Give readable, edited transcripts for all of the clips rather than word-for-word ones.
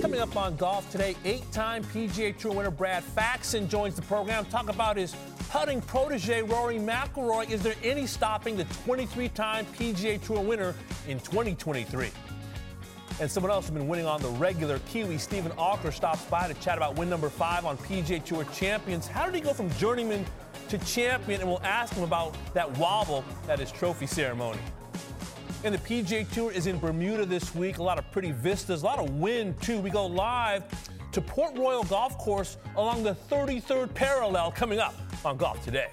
Coming up on Golf Today, 8-time PGA Tour winner Brad Faxon joins the program. Talk about his putting protege Rory McIlroy. Is there any stopping the 23-time PGA Tour winner in 2023? And someone else who's been winning on the regular, Kiwi Stephen Alker, stops by to chat about win number 5 on PGA Tour Champions. How did he go from journeyman to champion? And we'll ask him about that wobble at his trophy ceremony. And the PGA Tour is in Bermuda this week. A lot of pretty vistas, a lot of wind, too. We go live to Port Royal Golf Course along the 33rd parallel coming up on Golf Today.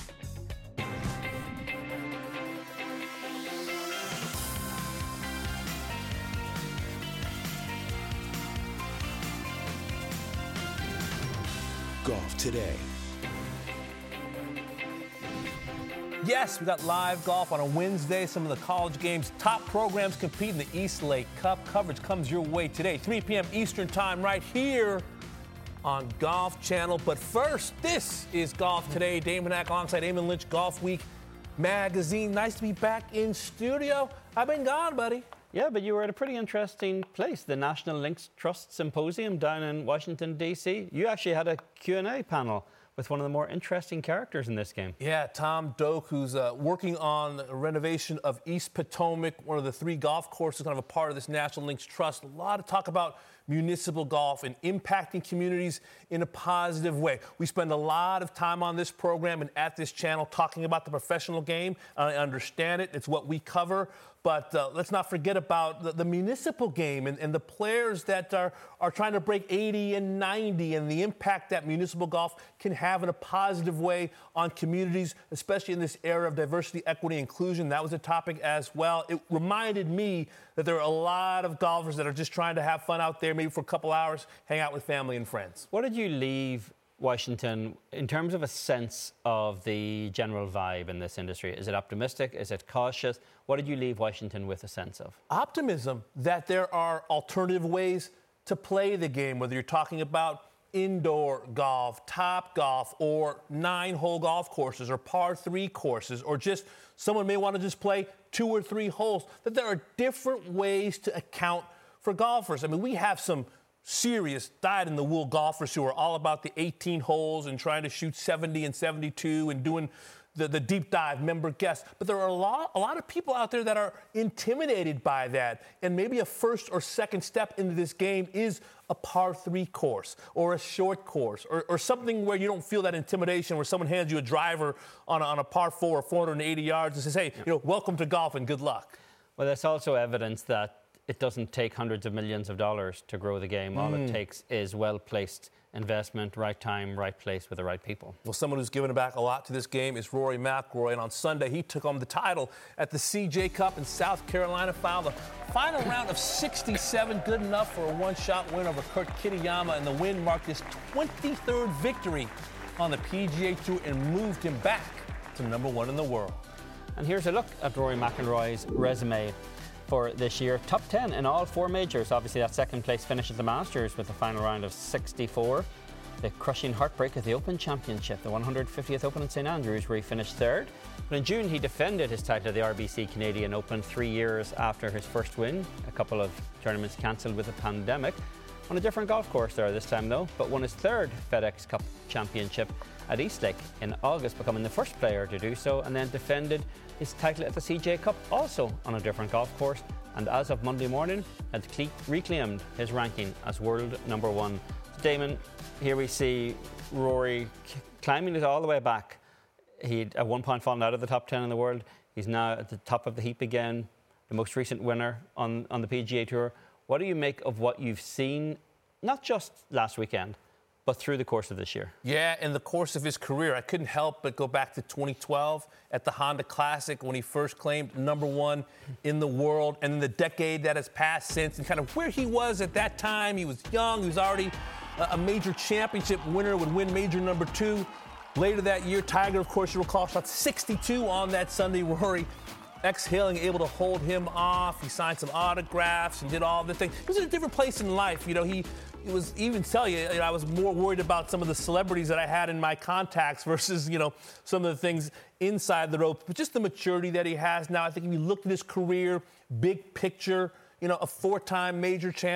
Golf Today. Yes, we got live golf on a Wednesday. Some of the college games, top programs compete in the East Lake Cup. Coverage comes your way today, 3 p.m. Eastern Time, right here on Golf Channel. But first, this is Golf Today. Damon Hack alongside Eamon Lynch, Golf Week magazine. Nice to be back in studio. I've been gone, buddy. Yeah, but you were at a pretty interesting place, the National Links Trust Symposium down in Washington, D.C. You actually had a Q&A panel with one of the more interesting characters in this game. Yeah, Tom Doak, who's working on the renovation of East Potomac, one of the 3 golf courses, kind of a part of this National Links Trust. A lot of talk about municipal golf and impacting communities in a positive way. We spend a lot of time on this program and at this channel talking about the professional game. I understand it. It's what we cover. But let's not forget about the municipal game and the players that are trying to break 80 and 90 and the impact that municipal golf can have in a positive way on communities, especially in this era of diversity, equity, inclusion. That was a topic as well. It reminded me that there are a lot of golfers that are just trying to have fun out there, maybe for a couple hours, hang out with family and friends. What did you leave Washington in terms of a sense of the general vibe in this industry? Is it optimistic? Is it cautious? What did you leave Washington with a sense of? Optimism that there are alternative ways to play the game, whether you're talking about indoor golf, top golf, or 9-hole golf courses, or par 3 courses, or just someone may want to just play 2 or 3 holes, that there are different ways to account for golfers. I mean, we have some serious dyed-in-the-wool golfers who are all about the 18 holes and trying to shoot 70 and 72 and doing the deep dive member guests. But there are a lot of people out there that are intimidated by that. And maybe a first or second step into this game is a par 3 course or a short course or something where you don't feel that intimidation, where someone hands you a driver on a par 4 or 480 yards and says, hey, welcome to golf and good luck. Well, there's also evidence that it doesn't take hundreds of millions of dollars to grow the game. All it takes is well-placed investment, right time, right place with the right people. Well, someone who's given back a lot to this game is Rory McIlroy, and on Sunday he took home the title at the CJ Cup in South Carolina, fouled the final round of 67, good enough for a one-shot win over Kurt Kitayama, and the win marked his 23rd victory on the PGA Tour and moved him back to number 1 in the world. And here's a look at Rory McIlroy's resume for this year. Top 10 in all 4 majors. Obviously that second place finish at the Masters with the final round of 64. The crushing heartbreak of the Open Championship, the 150th Open in St Andrews, where he finished 3rd. But in June he defended his title at the RBC Canadian Open 3 years after his first win. A couple of tournaments cancelled with the pandemic. On a different golf course there this time though, but won his 3rd FedEx Cup Championship at Eastlake in August, becoming the first player to do so, and then defended his title at the CJ Cup also on a different golf course, and as of Monday morning had reclaimed his ranking as world number 1. So Damon, here we see Rory climbing it all the way back. He'd at one point fallen out of the top 10 in the world. He's now at the top of the heap again, the most recent winner on the PGA Tour. What do you make of what you've seen, not just last weekend, but through the course of this year? Yeah, in the course of his career, I couldn't help but go back to 2012 at the Honda Classic when he first claimed number 1 in the world, and in the decade that has passed since, and kind of where he was at that time. He was young, he was already a major championship winner, would win major number 2. Later that year, Tiger, of course, you recall, shot 62 on that Sunday. Rory exhaling, able to hold him off. He signed some autographs and did all the things. He was in a different place in life. He was even tell you, I was more worried about some of the celebrities that I had in my contacts versus, some of the things inside the ropes. But just the maturity that he has now, I think if you looked at his career, big picture, a 4-time major champ,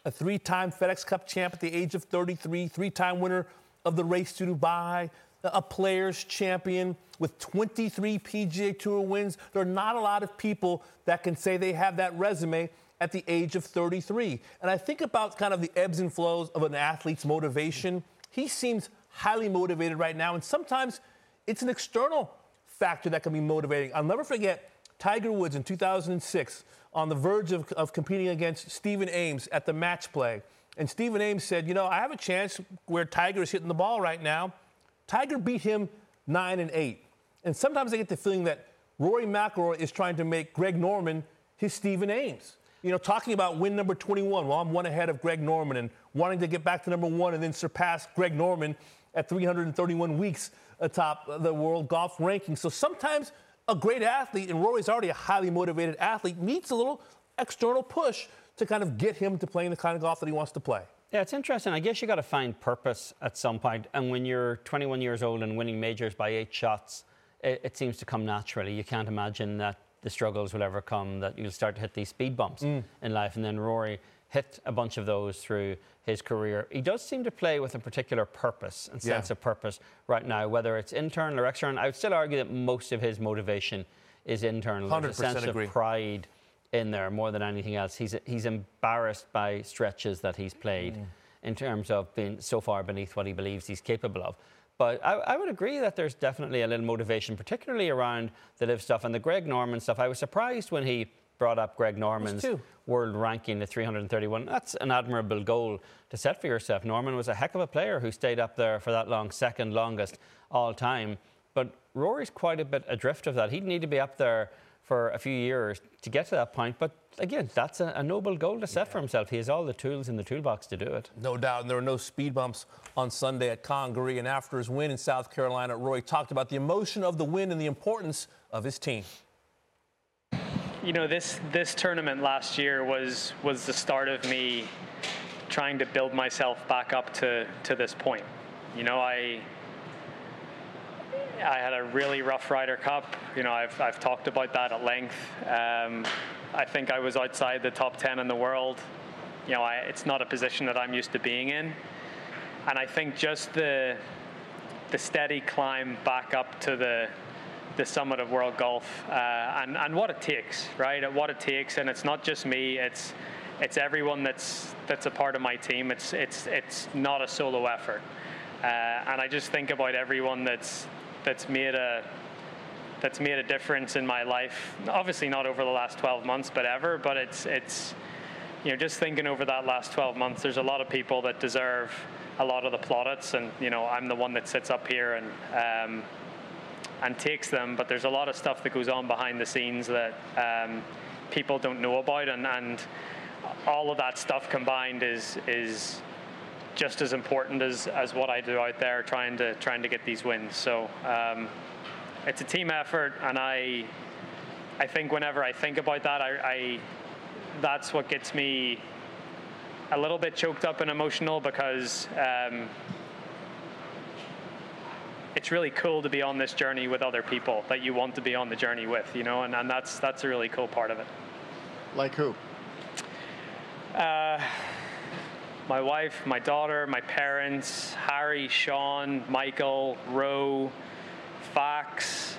a 3-time FedEx Cup champ at the age of 33, 3-time winner of the Race to Dubai, a Players champion with 23 PGA Tour wins. There are not a lot of people that can say they have that resume at the age of 33. And I think about kind of the ebbs and flows of an athlete's motivation. He seems highly motivated right now, and sometimes it's an external factor that can be motivating. I'll never forget Tiger Woods in 2006 on the verge of competing against Stephen Ames at the match play. And Stephen Ames said, you know, I have a chance where Tiger is hitting the ball right now. Tiger beat him 9-8. And sometimes I get the feeling that Rory McIlroy is trying to make Greg Norman his Stephen Ames. You know, talking about win number 21. Well, I'm one ahead of Greg Norman and wanting to get back to number 1 and then surpass Greg Norman at 331 weeks atop the world golf ranking. So sometimes a great athlete, and Rory's already a highly motivated athlete, needs a little external push to kind of get him to playing the kind of golf that he wants to play. Yeah, it's interesting. I guess you got to find purpose at some point. And when you're 21 years old and winning majors by 8 shots, it seems to come naturally. You can't imagine that the struggles will ever come, that you'll start to hit these speed bumps in life. And then Rory hit a bunch of those through his career. He does seem to play with a particular purpose and sense of purpose right now, whether it's internal or external. I would still argue that most of his motivation is internal. There's a sense of pride in there more than anything else. He's embarrassed by stretches that he's played in terms of being so far beneath what he believes he's capable of. But I would agree that there's definitely a little motivation, particularly around the live stuff and the Greg Norman stuff. I was surprised when he brought up Greg Norman's world ranking at 331. That's an admirable goal to set for yourself. Norman was a heck of a player who stayed up there for that long, second longest all time. But Rory's quite a bit adrift of that. He'd need to be up there for a few years to get to that point. But again, that's a noble goal to set for himself. He has all the tools in the toolbox to do it. No doubt. And there were no speed bumps on Sunday at Congaree. And after his win in South Carolina, Rory talked about the emotion of the win and the importance of his team. You know, this tournament last year was the start of me trying to build myself back up to this point. You know, I had a really rough Ryder Cup. You know, I've talked about that at length. I think I was outside the top 10 in the world. You know, it's not a position that I'm used to being in. And I think just the steady climb back up to the summit of world golf and what it takes, right? What it takes, and it's not just me. It's everyone that's a part of my team. It's not a solo effort. And I just think about everyone that's made a difference in my life. Obviously not over the last 12 months, but ever. But it's you know, just thinking over that last 12 months, there's a lot of people that deserve a lot of the plaudits, and you know, I'm the one that sits up here and takes them. But there's a lot of stuff that goes on behind the scenes that people don't know about, and all of that stuff combined is just as important as what I do out there trying to get these wins. So it's a team effort, and I think whenever I think about that, that's what gets me a little bit choked up and emotional, because it's really cool to be on this journey with other people that you want to be on the journey with, you know, and that's a really cool part of it. Like who? My wife, my daughter, my parents, Harry, Sean, Michael, Roe, Fax,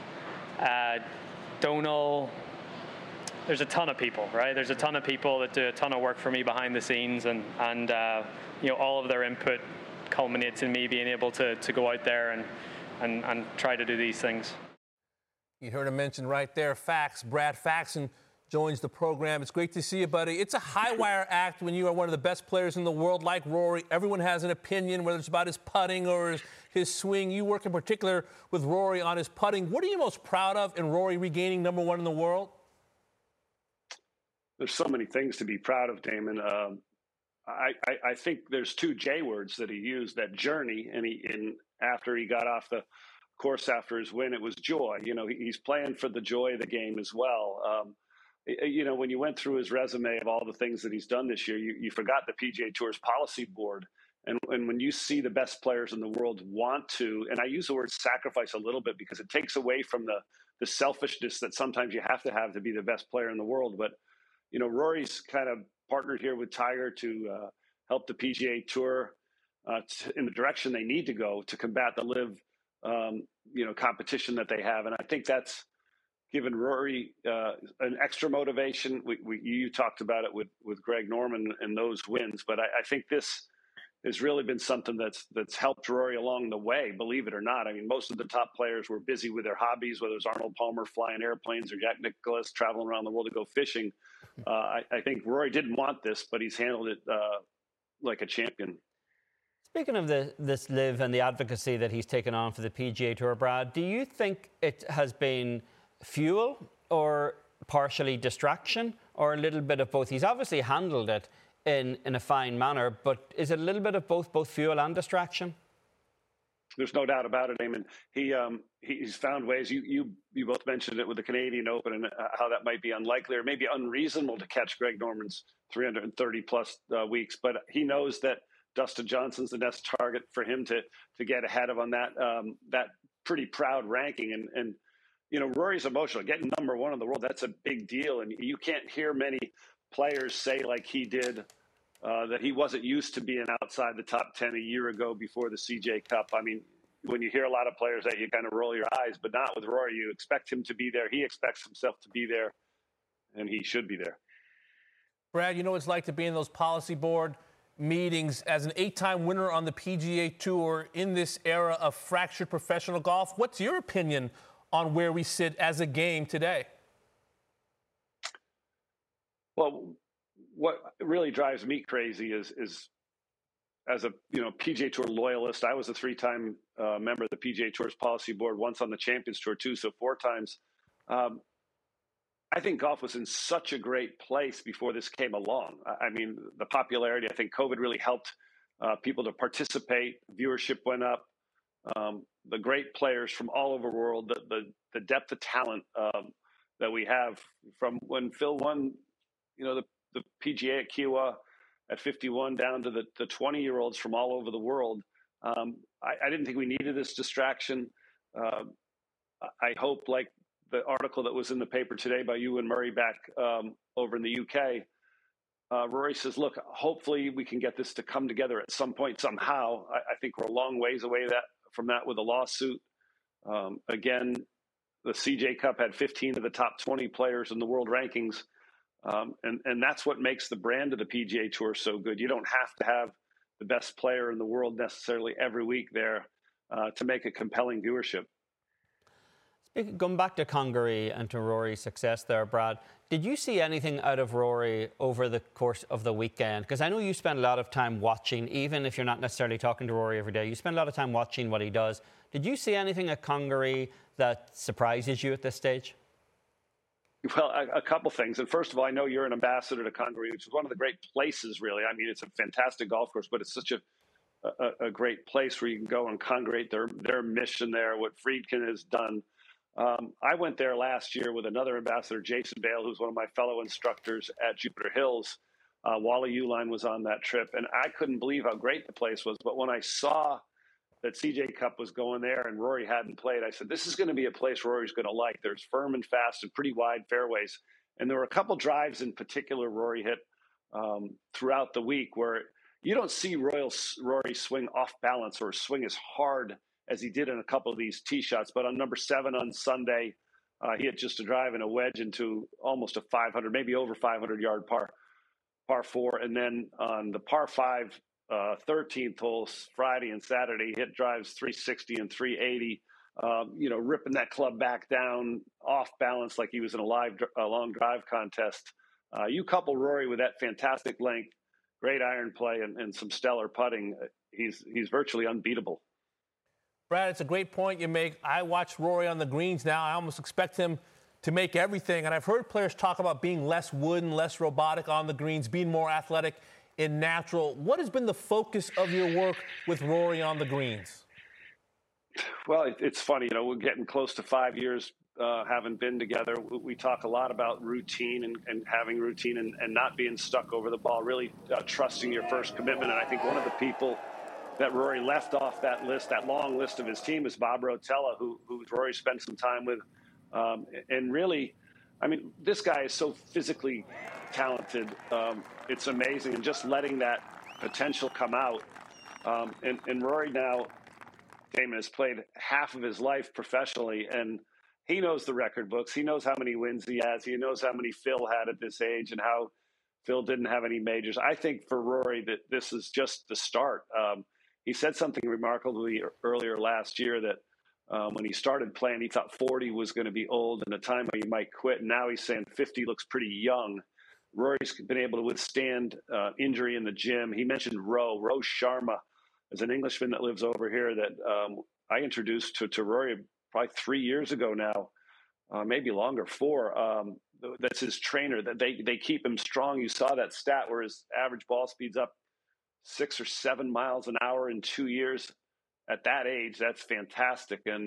Donal. There's a ton of people, right? There's a ton of people that do a ton of work for me behind the scenes, and you know, all of their input culminates in me being able to go out there and try to do these things. You heard him mention right there, Fax. Brad Faxon joins the program. It's great to see you, buddy. It's a high-wire act when you are one of the best players in the world like Rory. Everyone has an opinion, whether it's about his putting or his swing. You work in particular with Rory on his putting. What are you most proud of in Rory regaining number 1 in the world? There's so many things to be proud of, Damon. I think there's 2 J words that he used, that journey, and after he got off the course after his win, it was joy. You know, he's playing for the joy of the game as well. You know, when you went through his resume of all the things that he's done this year, you forgot the PGA Tour's policy board. And when you see the best players in the world want to, and I use the word sacrifice a little bit because it takes away from the selfishness that sometimes you have to be the best player in the world. But, you know, Rory's kind of partnered here with Tiger to help the PGA Tour in the direction they need to go to combat the live, competition that they have. And I think that's given Rory an extra motivation. You talked about it with Greg Norman and those wins, but I think this has really been something that's helped Rory along the way, believe it or not. I mean, most of the top players were busy with their hobbies, whether it's Arnold Palmer flying airplanes or Jack Nicklaus traveling around the world to go fishing. I think Rory didn't want this, but he's handled it like a champion. Speaking of this live and the advocacy that he's taken on for the PGA Tour, Brad, do you think it has been fuel or partially distraction or a little bit of both? He's obviously handled it in a fine manner, but is it a little bit of both fuel and distraction? There's no doubt about it, Eamon. He's found ways. You both mentioned it with the Canadian Open and how that might be unlikely or maybe unreasonable to catch Greg Norman's 330 plus weeks, but he knows that Dustin Johnson's the next target for him to get ahead of on that pretty proud ranking. And Rory's emotional. Getting number one in the world, that's a big deal. And you can't hear many players say like he did that he wasn't used to being outside the top 10 a year ago before the CJ Cup. I mean, when you hear a lot of players that you kind of roll your eyes, but not with Rory. You expect him to be there. He expects himself to be there, and he should be there. Brad, you know what it's like to be in those policy board meetings as an 8-time winner on the PGA Tour in this era of fractured professional golf. What's your opinion on where we sit as a game today? Well, what really drives me crazy is as a PGA Tour loyalist. I was a 3-time member of the PGA Tour's policy board, once on the Champions Tour too, so 4 times. I think golf was in such a great place before this came along. I mean, the popularity, I think COVID really helped people to participate. Viewership went up. The great players from all over the world, the depth of talent that we have from when Phil won, the PGA at Kiawah at 51 down to the 20-year-olds from all over the world. I didn't think we needed this distraction. I hope, like the article that was in the paper today by Ewan Murray back over in the UK, Rory says, look, hopefully we can get this to come together at some point somehow. I think we're a long ways away from that with a lawsuit. Again, the CJ Cup had 15 of the top 20 players in the world rankings. And that's what makes the brand of the PGA Tour so good. You don't have to have the best player in the world necessarily every week there to make a compelling viewership. Going back to Congaree and to Rory's success there, Brad, did you see anything out of Rory over the course of the weekend? Because I know you spend a lot of time watching, even if you're not necessarily talking to Rory every day. You spend a lot of time watching what he does. Did you see anything at Congaree that surprises you at this stage? Well, a couple things. And first of all, I know you're an ambassador to Congaree, which is one of the great places, really. I mean, it's a fantastic golf course, but it's such a great place where you can go and congregate their mission there, what Friedkin has done. I went there last year with another ambassador, Jason Bale, who's one of my fellow instructors at Jupiter Hills. Wally Uline was on that trip, and I couldn't believe how great the place was. But when I saw that CJ Cup was going there and Rory hadn't played, I said, this is going to be a place Rory's going to like. There's firm and fast and pretty wide fairways. And there were a couple drives in particular Rory hit throughout the week where you don't see Rory swing off balance or swing as hard as he did in a couple of these tee shots. But on number 7 on Sunday, he hit just a drive and a wedge into almost a 500, maybe over 500-yard par 4. And then on the par 5, 13th holes, Friday and Saturday, hit drives 360 and 380, ripping that club back down off balance like he was in a long drive contest. You couple Rory with that fantastic length, great iron play, and some stellar putting, he's virtually unbeatable. Brad, it's a great point you make. I watch Rory on the greens now. I almost expect him to make everything. And I've heard players talk about being less wooden, less robotic on the greens, being more athletic and natural. What has been the focus of your work with Rory on the greens? Well, it's funny. We're getting close to 5 years having been together. We talk a lot about routine and having routine and not being stuck over the ball, really trusting your first commitment. And I think one of the people that Rory left off that list, that long list of his team, is Bob Rotella, who Rory spent some time with. And really, I mean, this guy is so physically talented. It's amazing, and just letting that potential come out. And Rory now, Damon, has played half of his life professionally, and he knows the record books. He knows how many wins he has. He knows how many Phil had at this age and how Phil didn't have any majors. I think for Rory that this is just the start. He said something remarkably earlier last year that when he started playing, he thought 40 was going to be old and a time when he might quit. And now he's saying 50 looks pretty young. Rory's been able to withstand injury in the gym. He mentioned Roe Sharma as an Englishman that lives over here that I introduced to Rory probably 3 years ago now, maybe longer, 4. That's his trainer. That they keep him strong. You saw that stat where his average ball speed's up 6 or 7 miles an hour in 2 years. At that age, that's fantastic. And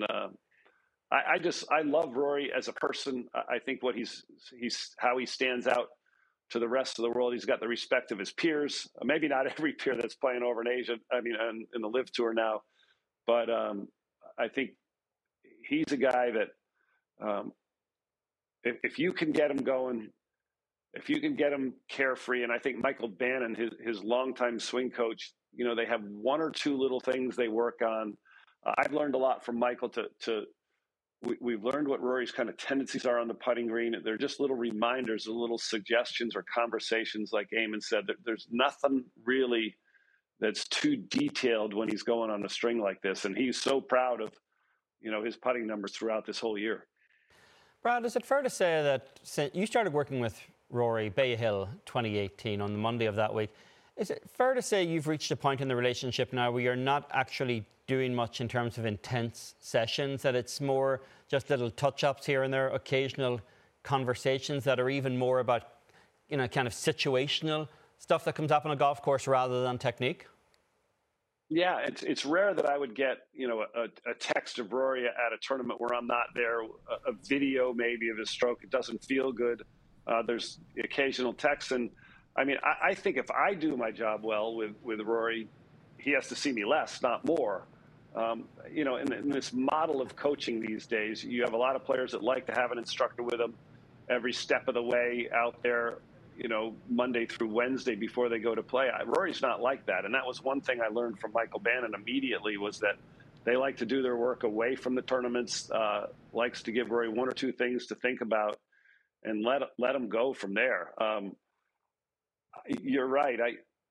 I love Rory as a person. I think what he's how he stands out to the rest of the world. He's got the respect of his peers. Maybe not every peer that's playing over in Asia. I mean, in the Live Tour now, but I think he's a guy that if you can get him going, if you can get him carefree, and I think Michael Bannon, his longtime swing coach, they have 1 or 2 little things they work on. I've learned a lot from Michael. We've learned what Rory's kind of tendencies are on the putting green. They're just little reminders, little suggestions or conversations, like Eamon said. There's nothing really that's too detailed when he's going on a string like this, and he's so proud of his putting numbers throughout this whole year. Brad, is it fair to say that you started working with Rory Bay Hill 2018 on the Monday of that week? Is it fair to say you've reached a point in the relationship now where you're not actually doing much in terms of intense sessions, that it's more just little touch-ups here and there, occasional conversations that are even more about, kind of situational stuff that comes up on a golf course rather than technique? Yeah, it's rare that I would get, a text of Rory at a tournament where I'm not there, a video maybe of his stroke. It doesn't feel good. There's occasional texts. And I mean, I think if I do my job well with Rory, he has to see me less, not more. In this model of coaching these days, you have a lot of players that like to have an instructor with them every step of the way out there, Monday through Wednesday before they go to play. Rory's not like that. And that was one thing I learned from Michael Bannon immediately, was that they like to do their work away from the tournaments, likes to give Rory 1 or 2 things to think about and let him go from there. You're right.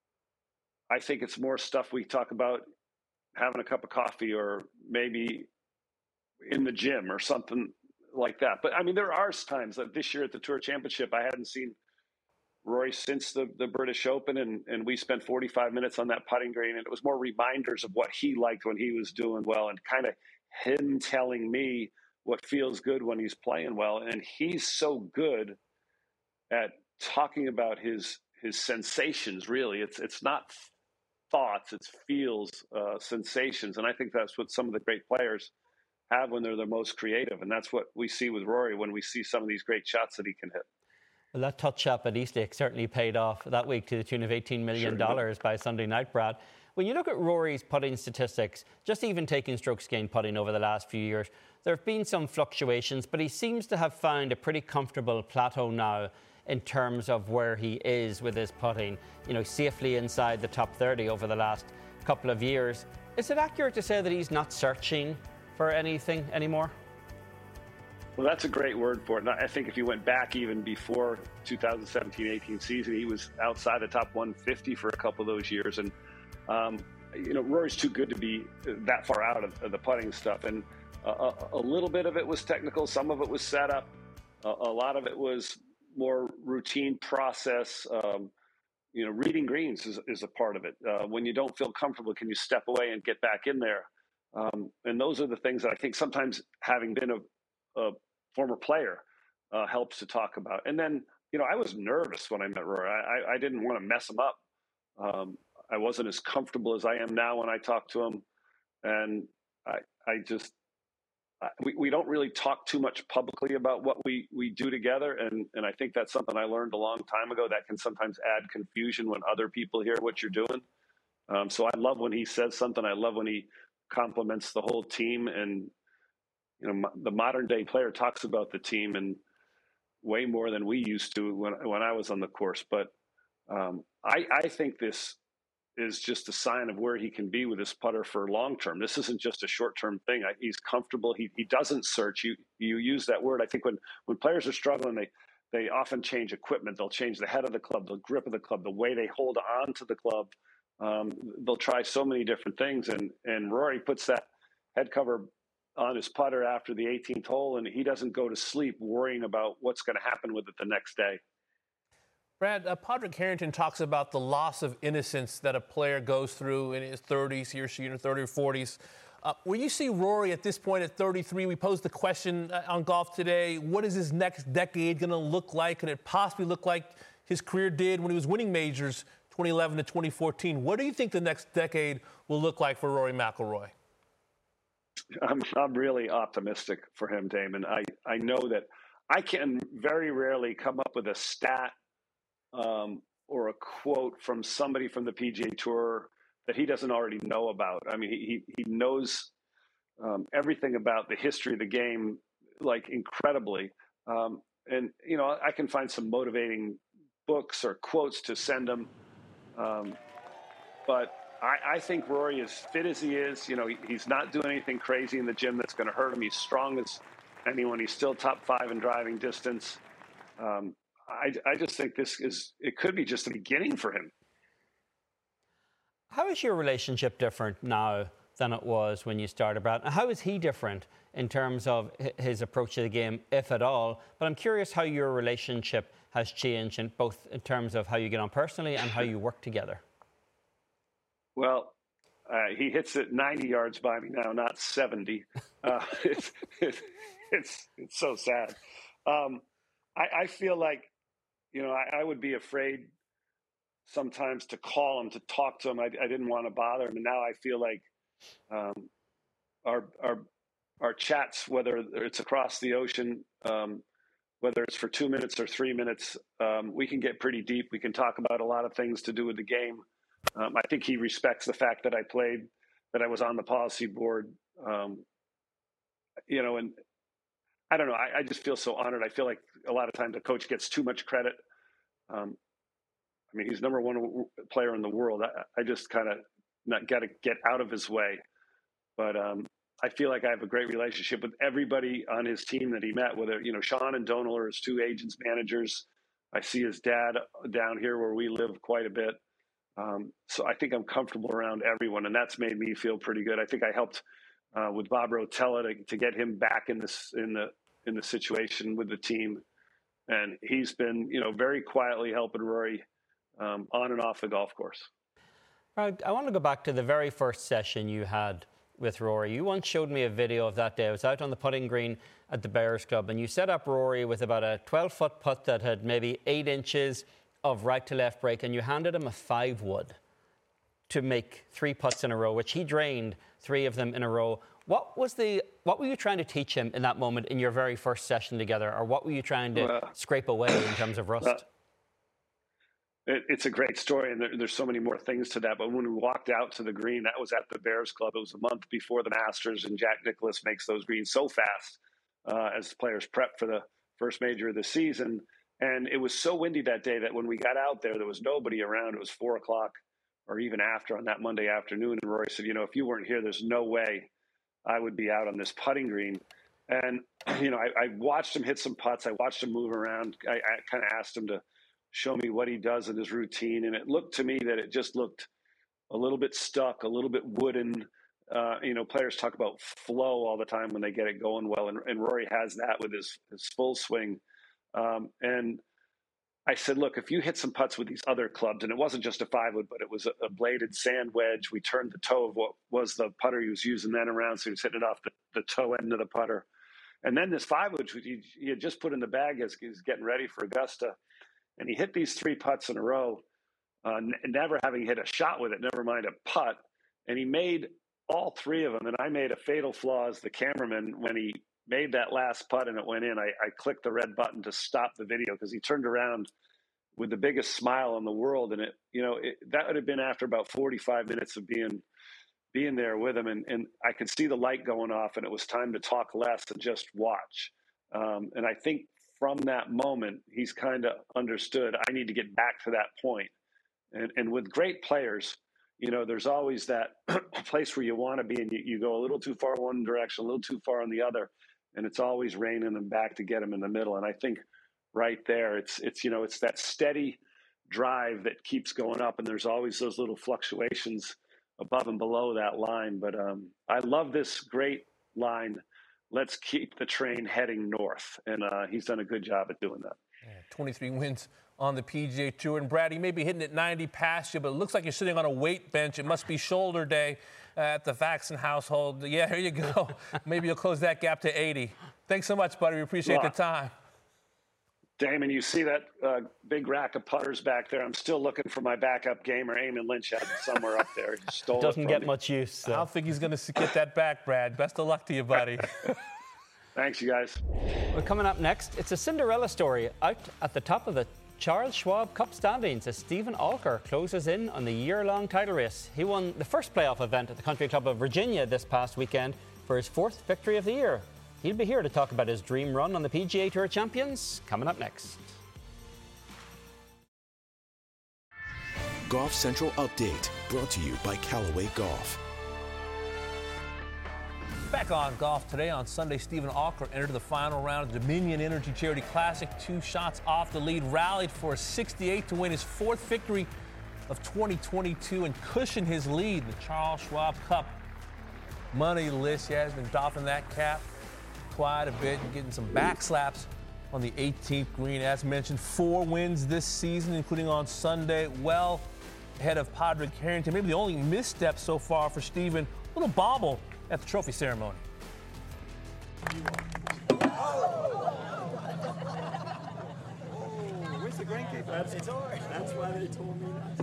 I think it's more stuff we talk about having a cup of coffee or maybe in the gym or something like that. But I mean, there are times like this year at the Tour Championship, I hadn't seen Rory since the British Open, and we spent 45 minutes on that putting green, and it was more reminders of what he liked when he was doing well, and kind of him telling me what feels good when he's playing well. And he's so good at talking about his sensations. Really, it's not thoughts, it's feels, sensations, and I think that's what some of the great players have when they're the most creative, and that's what we see with Rory when we see some of these great shots that he can hit. Well, that touch-up at Eastlake certainly paid off that week to the tune of $18 million by Sunday night, Brad. When you look at Rory's putting statistics, just even taking strokes gained putting over the last few years, there have been some fluctuations, but he seems to have found a pretty comfortable plateau now in terms of where he is with his putting, safely inside the top 30 over the last couple of years. Is it accurate to say that he's not searching for anything anymore? Well, that's a great word for it. And I think if you went back even before 2017-18 season, he was outside the top 150 for a couple of those years. And, Rory's too good to be that far out of the putting stuff. And a little bit of it was technical. Some of it was set up. A lot of it was more routine process. Reading greens is a part of it. When you don't feel comfortable, can you step away and get back in there? And those are the things that I think sometimes, having been a former player, helps to talk about. And then, I was nervous when I met Rory. I didn't want to mess him up. I wasn't as comfortable as I am now when I talk to him. And we don't really talk too much publicly about what we do together. And I think that's something I learned a long time ago that can sometimes add confusion when other people hear what you're doing. So I love when he says something. I love when he compliments the whole team. And, the modern day player talks about the team. And way more than we used to when I was on the course. But I think this is just a sign of where he can be with his putter for long term. This isn't just a short term thing. He's comfortable. He doesn't search. You use that word. I think when players are struggling, they often change equipment. They'll change the head of the club, the grip of the club, the way they hold on to the club. They'll try so many different things. And Rory puts that head cover on his putter after the 18th hole, and he doesn't go to sleep worrying about what's going to happen with it the next day. Brad, Padraig Harrington talks about the loss of innocence that a player goes through in his 30s, he or she in her 30s or 40s. Where you see Rory at this point at 33, we posed the question on Golf Today, what is his next decade going to look like? Can it possibly look like his career did when he was winning majors 2011 to 2014? What do you think the next decade will look like for Rory McIlroy? I'm really optimistic for him, Damon. I know that I can very rarely come up with a stat or a quote from somebody from the PGA Tour that he doesn't already know about. I mean, he knows everything about the history of the game, like incredibly. And, you know, I can find some motivating books or quotes to send him. But I think Rory, as fit as he is, you know, he's not doing anything crazy in the gym that's going to hurt him. He's strong as anyone. He's still top 5 in driving distance. I just think it could be just the beginning for him. How is your relationship different now than it was when you started, Brad? How is he different in terms of his approach to the game, if at all? But I'm curious how your relationship has changed, in both in terms of how you get on personally and how you work together. Well, he hits it 90 yards by me now, not 70. It's so sad. I feel like, you know, I would be afraid sometimes to call him, to talk to him. I didn't want to bother him. And now I feel like our chats, whether it's across the ocean, whether it's for 2 minutes or 3 minutes, we can get pretty deep. We can talk about a lot of things to do with the game. I think he respects the fact that I played, that I was on the policy board, you know, and I don't know. I just feel so honored. I feel like a lot of times the coach gets too much credit. I mean, he's number one player in the world. I just kind of not got to get out of his way. But I feel like I have a great relationship with everybody on his team that he met, whether, you know, Sean and Donal are his 2 agents, managers. I see his dad down here where we live quite a bit. So I think I'm comfortable around everyone, and that's made me feel pretty good. I think I helped with Bob Rotella to get him back in the situation with the team, and he's been, you know, very quietly helping Rory on and off the golf course. Right, I want to go back to the very first session you had with Rory. You once showed me a video of that day. I was out on the putting green at the Bears Club, and you set up Rory with about a 12-foot putt that had maybe 8 inches of right to left break, and you handed him a 5-wood to make 3 putts in a row, which he drained 3 of them in a row. What were you trying to teach him in that moment in your very first session together, or what were you trying to scrape away in terms of rust? It's a great story, and there's so many more things to that. But when we walked out to the green, that was at the Bears Club. It was a month before the Masters, and Jack Nicklaus makes those greens so fast as players prep for the first major of the season. And it was so windy that day that when we got out there was nobody around. It was 4 o'clock or even after on that Monday afternoon. And Rory said, you know, if you weren't here, there's no way I would be out on this putting green. And, you know, I watched him hit some putts. I watched him move around. I kind of asked him to show me what he does in his routine. And it looked to me that it just looked a little bit stuck, a little bit wooden. You know, players talk about flow all the time when they get it going well. And Rory has that with his full swing. And I said, look, if you hit some putts with these other clubs, and it wasn't just a 5-wood, but it was a bladed sand wedge. We turned the toe of what was the putter he was using then around, so he was hitting it off the toe end of the putter. And then this 5-wood he had just put in the bag as he was getting ready for Augusta. And he hit these 3 putts in a row, never having hit a shot with it, never mind a putt. And he made all 3 of them. And I made a fatal flaw as the cameraman when he made that last putt and it went in. I clicked the red button to stop the video because he turned around with the biggest smile in the world. And that would have been after about 45 minutes of being there with him. And I could see the light going off, and it was time to talk less and just watch. And I think from that moment, he's kind of understood, I need to get back to that point. And with great players, there's always that place where you want to be, and you go a little too far one direction, a little too far on the other, and it's always reining them back to get them in the middle. And I think right there, it's that steady drive that keeps going up, and there's always those little fluctuations above and below that line. But I love this great line, let's keep the train heading north. And he's done a good job at doing that. Yeah, 23 wins on the PGA Tour. And Brad, he may be hitting it 90 past you, but it looks like you're sitting on a weight bench. It must be shoulder day at the Faxon household. Yeah, here you go. Maybe you'll close that gap to 80. Thanks so much, buddy. We appreciate the time. Damon, you see that big rack of putters back there? I'm still looking for my backup gamer. Eamon Lynch had it somewhere up there. He stole Doesn't it get me. much use. So. I don't think he's going to get that back, Brad. Best of luck to you, buddy. Thanks, you guys. Well, coming up next, it's a Cinderella story out at the top of the Charles Schwab Cup standings as Stephen Alker closes in on the year-long title race. He won the first playoff event at the Country Club of Virginia this past weekend for his 4th victory of the year. He'll be here to talk about his dream run on the PGA Tour Champions coming up next. Golf Central Update, brought to you by Callaway Golf. Back on golf today. On Sunday, Stephen Alker entered the final round of the Dominion Energy Charity Classic. 2 shots off the lead, rallied for a 68 to win his 4th victory of 2022 and cushion his lead in the Charles Schwab Cup money list. He has been doffing that cap quite a bit and getting some back slaps on the 18th green. As mentioned, 4 wins this season, including on Sunday, well ahead of Padraig Harrington. Maybe the only misstep so far for Stephen, a little bobble at the trophy ceremony. Where's the greenkeeper? It's all right. That's why they told me not to.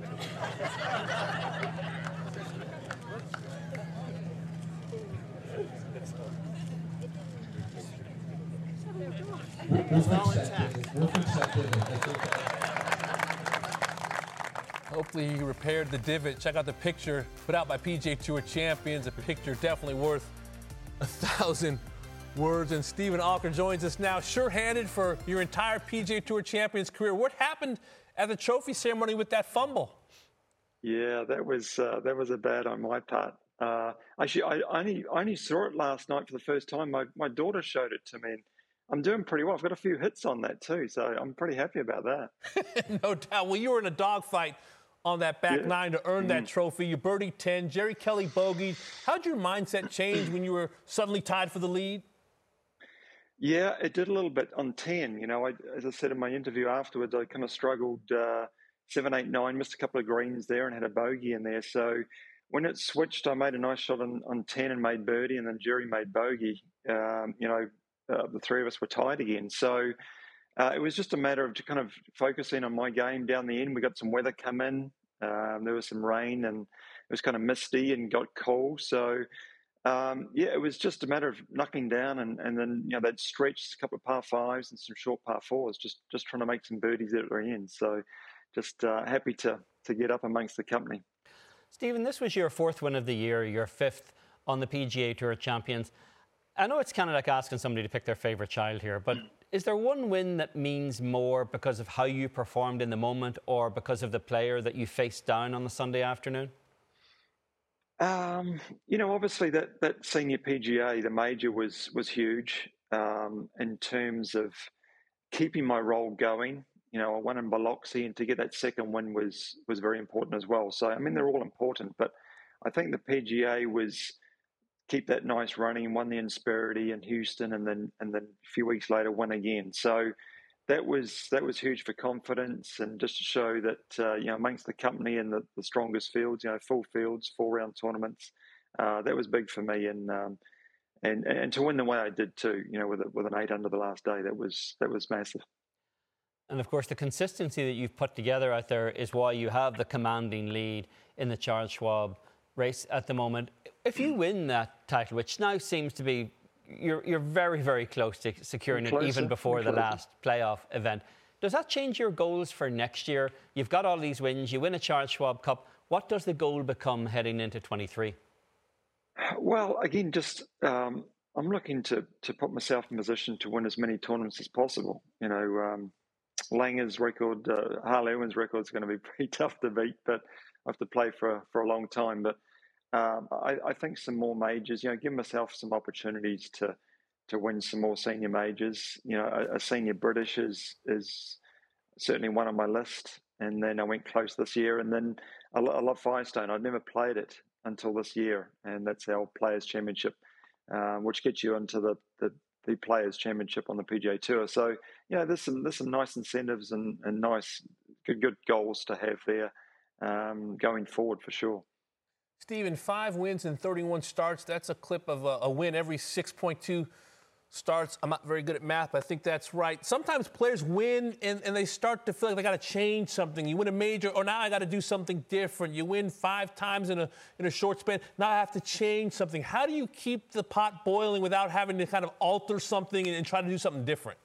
Hopefully he repaired the divot. Check out the picture put out by PGA Tour champions. A picture definitely worth 1,000 words. And Stephen Alker joins us now, sure-handed for your entire PGA Tour champions career. What happened at the trophy ceremony with that fumble? Yeah, that was a bad on my part. Actually, I only saw it last night for the first time. My daughter showed it to me. And I'm doing pretty well. I've got a few hits on that too, so I'm pretty happy about that. No doubt. Well, you were in a dogfight on that back 9 to earn that trophy. You birdied 10. Jerry Kelly bogeyed. How'd your mindset change when you were suddenly tied for the lead? Yeah, it did a little bit on 10. As I said in my interview afterwards, I kind of struggled 7, 8, 9, missed a couple of greens there and had a bogey in there. So when it switched, I made a nice shot on 10 and made birdie, and then Jerry made bogey. The 3 of us were tied again. So it was just a matter of kind of focusing on my game down the end. We got some weather come in. There was some rain, and it was kind of misty and got cold. So, it was just a matter of knuckling down and then, that stretch, a couple of par 5s and some short par 4s, just trying to make some birdies at the end. So just happy to get up amongst the company. Stephen, this was your 4th win of the year, your 5th on the PGA Tour Champions. I know it's kind of like asking somebody to pick their favourite child here, but is there one win that means more because of how you performed in the moment or because of the player that you faced down on the Sunday afternoon? Obviously that senior PGA, the major, was huge in terms of keeping my role going. I won in Biloxi, and to get that second win was very important as well. So, they're all important, but I think the PGA was keep that nice running, won the Insperity in Houston, and then a few weeks later won again. So that was huge for confidence, and just to show that amongst the company and the strongest fields, full fields, 4-round tournaments, that was big for me, and to win the way I did too, with an 8 under the last day, that was massive. And of course, the consistency that you've put together out there is why you have the commanding lead in the Charles Schwab race at the moment. If you win that title, which now seems to be, you're very, very close to securing it even before the last playoff event, does that change your goals for next year? You've got all these wins, you win a Charles Schwab Cup. What does the goal become heading into 23? Well, again, just I'm looking to put myself in position to win as many tournaments as possible. Langer's record, Harley Irwin's record is going to be pretty tough to beat, but I have to play for a long time. But I think some more majors, give myself some opportunities to win some more senior majors. A senior British is certainly one on my list. And then I went close this year. And then I love Firestone. I'd never played it until this year. And that's our Players' Championship, which gets you into the Players' Championship on the PGA Tour. So, there's some nice incentives and nice, good goals to have there going forward for sure. Stephen, 5 wins in 31 starts. That's a clip of a win every 6.2 starts. I'm not very good at math, but I think that's right. Sometimes players win and they start to feel like they got to change something. You win a major, or now I got to do something different. You win 5 times in a short span. Now I have to change something. How do you keep the pot boiling without having to kind of alter something and try to do something different?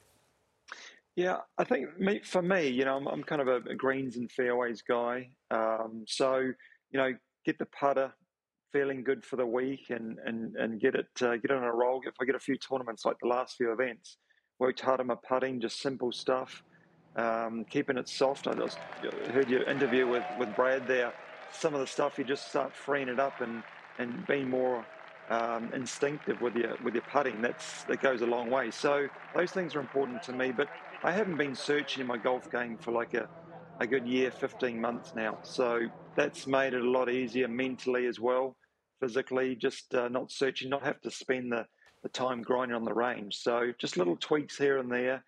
Yeah, I think for me, I'm kind of a greens and fairways guy. So, get the putter feeling good for the week and get it on a roll. If I get a few tournaments like the last few events, worked hard on my putting, just simple stuff, keeping it soft. I just heard your interview with Brad there. Some of the stuff you just start freeing it up and being more instinctive with your putting. That goes a long way. So those things are important to me. But I haven't been searching in my golf game for like a good year, 15 months now. So that's made it a lot easier mentally as well, physically, just not searching, not have to spend the time grinding on the range. So just little tweaks here and there.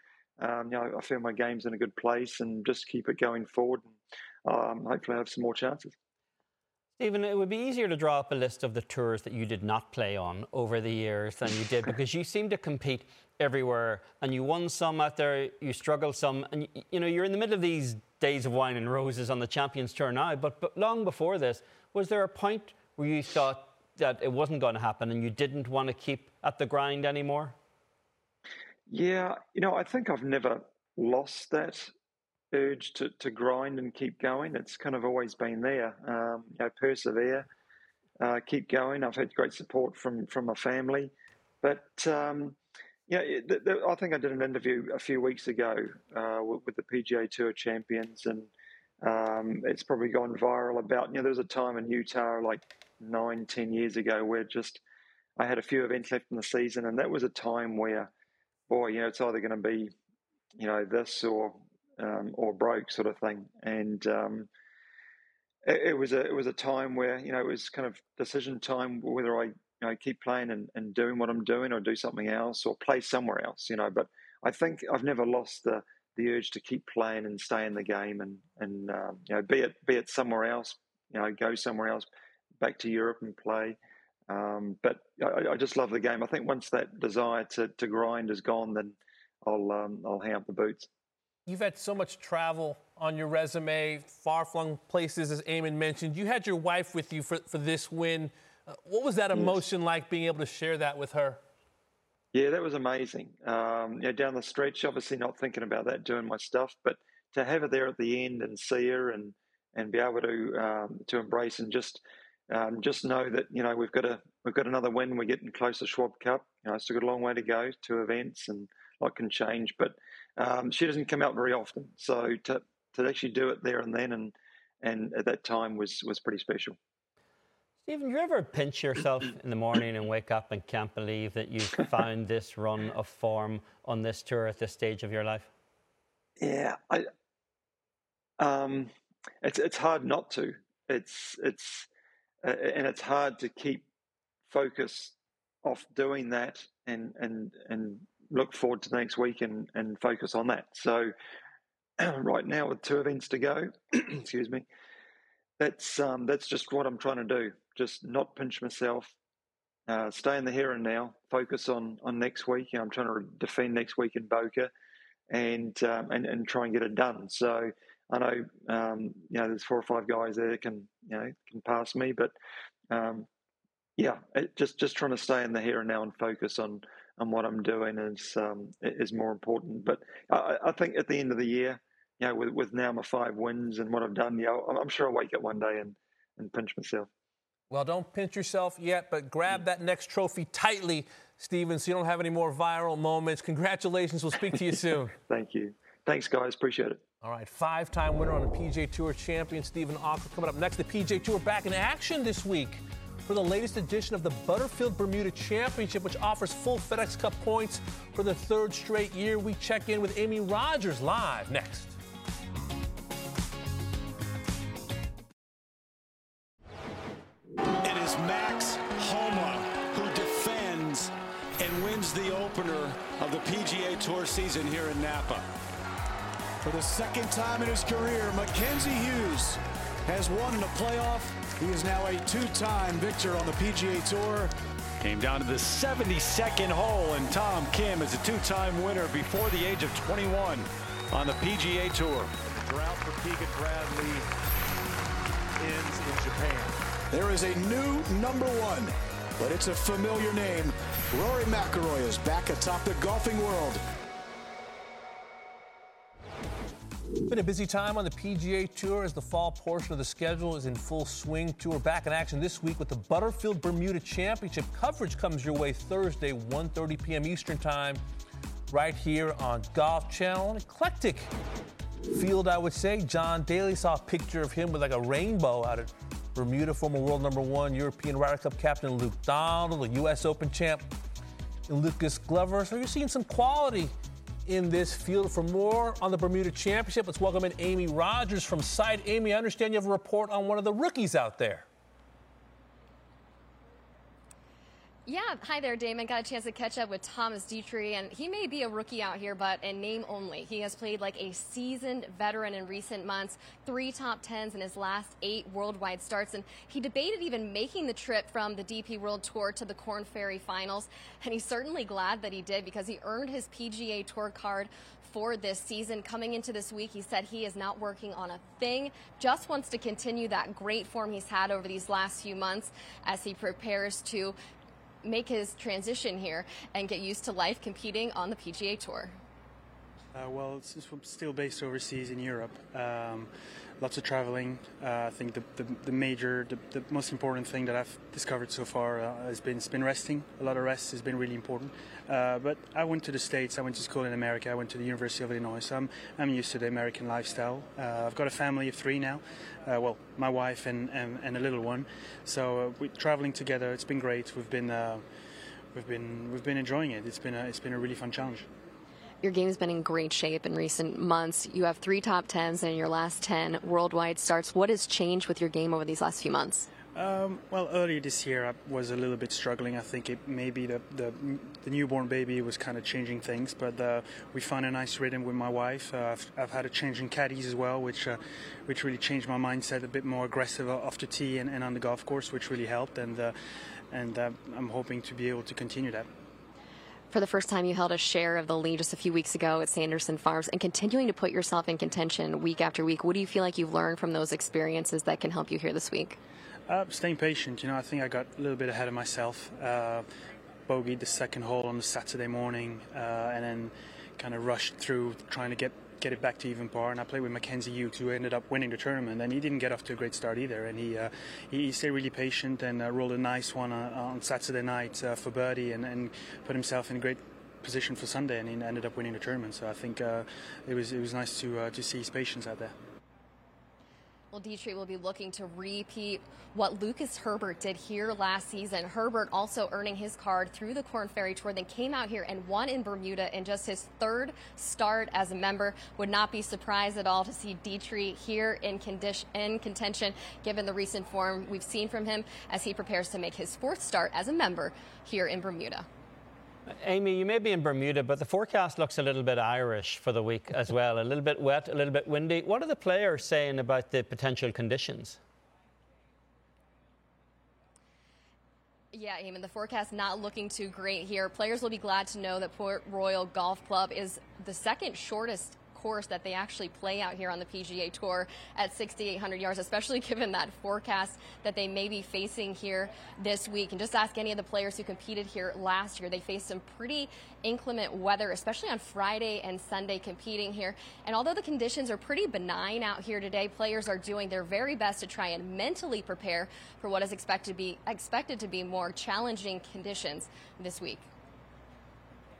I feel my game's in a good place and just keep it going forward. And hopefully have some more chances. Stephen, it would be easier to draw up a list of the tours that you did not play on over the years than you did, because you seem to compete everywhere, and you won some out there, you struggled some, and you're in the middle of these days of wine and roses on the Champions Tour now, but long before this, was there a point where you thought that it wasn't going to happen and you didn't want to keep at the grind anymore? Yeah, I think I've never lost that urge to grind and keep going. It's kind of always been there. Persevere, keep going. I've had great support from my family, but I think I did an interview a few weeks ago with the PGA Tour champions, and it's probably gone viral about, there was a time in Utah like 9-10 years ago where I had a few events left in the season, and that was a time where, boy, it's either going to be, this or broke sort of thing. And it was a time where, it was kind of decision time whether I keep playing and doing what I'm doing, or do something else, or play somewhere else, But I think I've never lost the urge to keep playing and stay in the game, and be it somewhere else, go somewhere else, back to Europe and play. But I just love the game. I think once that desire to grind is gone, then I'll hang up the boots. You've had so much travel on your resume, far-flung places, as Eamon mentioned. You had your wife with you for this win. What was that emotion like, being able to share that with her? Yeah, that was amazing. Down the stretch, obviously not thinking about that, doing my stuff, but to have her there at the end and see her and be able to embrace and just know that we've got another win. We're getting close to Schwab Cup. I still got a long way to go, 2 events, and a lot can change. But she doesn't come out very often, so to actually do it there and then and at that time was pretty special. Stephen, you ever pinch yourself in the morning and wake up and can't believe that you've found this run of form on this tour at this stage of your life? Yeah, it's hard not to. It's hard to keep focus off doing that and look forward to the next week and focus on that. So right now with 2 events to go, excuse me, that's just what I'm trying to do. Just not pinch myself, stay in the here and now, focus on next week. I'm trying to defend next week in Boca and try and get it done. So I know, there's 4 or 5 guys there that can pass me, but just trying to stay in the here and now and focus on what I'm doing is more important. But I think at the end of the year, with now my 5 wins and what I've done, I'm sure I'll wake up one day and pinch myself. Well, don't pinch yourself yet, but grab that next trophy tightly. Steven, so you don't have any more viral moments. Congratulations. We'll speak to you soon. Thank you. Thanks, guys. Appreciate it. All right, 5-time winner on the PGA Tour champion, Stephen Auker. Coming up next, the PGA Tour back in action this week for the latest edition of the Butterfield Bermuda Championship, which offers full FedEx Cup points for the third straight year. We check in with Amy Rogers live next. It is Max Homa who defends and wins the opener of the PGA Tour season here in Napa. For the second time in his career, Mackenzie Hughes has won in a playoff. He is now a two-time victor on the PGA Tour. Came down to the 72nd hole, and Tom Kim is a two-time winner before the age of 21 on the PGA Tour. The drought for Keegan Bradley ends in Japan. There is a new number one, but it's a familiar name. Rory McIlroy is back atop the golfing world. It's been a busy time on the PGA Tour as the fall portion of the schedule is in full swing. Tour back in action this week with the Butterfield Bermuda Championship. Coverage comes your way Thursday, 1:30 p.m. Eastern Time, right here on Golf Channel. An eclectic field, I would say. John Daly, saw a picture of him with like a rainbow out at Bermuda. Former world number one European Ryder Cup captain Luke Donald, the U.S. Open champ Lucas Glover. So you're seeing some quality in this field. For more on the Bermuda Championship, let's welcome in Amy Rogers from site. Amy, I understand you have a report on one of the rookies out there. Yeah, hi there, Damon. Got a chance to catch up with Thomas Detry, and he may be a rookie out here, but in name only. He has played like a seasoned veteran in recent months, 3 top 10s in his last 8 worldwide starts, and he debated even making the trip from the DP World Tour to the Korn Ferry Finals, and he's certainly glad that he did because he earned his PGA Tour card for this season. Coming into this week, he said he is not working on a thing, just wants to continue that great form he's had over these last few months as he prepares to make his transition here and get used to life competing on the PGA Tour. Well, it's still based overseas in Europe. Lots of traveling. I think the most important thing that I've discovered so far has been resting. A lot of rest has been really important. But I went to the States. I went to school in America. I went to the University of Illinois. So I'm used to the American lifestyle. I've got a family of 3 now. Well, my wife and a little one. So we're traveling together. It's been great. We've been enjoying it. It's been a really fun challenge. Your game's been in great shape in recent months. You have 3 top 10s in your last 10 worldwide starts. What has changed with your game over these last few months? Well, earlier this year I was a little bit struggling. I think it maybe the newborn baby was kind of changing things, but we found a nice rhythm with my wife. I've had a change in caddies as well, which really changed my mindset, a bit more aggressive off the tee and on the golf course, which really helped. And I'm hoping to be able to continue that. For the first time, you held a share of the lead just a few weeks ago at Sanderson Farms, and continuing to put yourself in contention week after week. What do you feel like you've learned from those experiences that can help you here this week? Staying patient. I think I got a little bit ahead of myself. Bogeyed the second hole on the Saturday morning, and then kind of rushed through trying to get it back to even par. And I played with Mackenzie Hughes, who ended up winning the tournament, and he didn't get off to a great start either. And he stayed really patient and rolled a nice one on Saturday night for birdie, and put himself in a great position for Sunday, and he ended up winning the tournament. So I think it was nice to see his patience out there. Well, Detry will be looking to repeat what Lucas Herbert did here last season. Herbert also earning his card through the Korn Ferry Tour, then came out here and won in Bermuda in just his 3rd start as a member. Would not be surprised at all to see Detry here in contention, given the recent form we've seen from him as he prepares to make his 4th start as a member here in Bermuda. Amy, you may be in Bermuda, but the forecast looks a little bit Irish for the week as well. A little bit wet, a little bit windy. What are the players saying about the potential conditions? Yeah, Eamon, the forecast not looking too great here. Players will be glad to know that Port Royal Golf Club is the 2nd shortest course that they actually play out here on the PGA Tour at 6,800 yards, especially given that forecast that they may be facing here this week. And just ask any of the players who competed here last year. They faced some pretty inclement weather, especially on Friday and Sunday competing here. And although the conditions are pretty benign out here today, players are doing their very best to try and mentally prepare for what is expected to be more challenging conditions this week.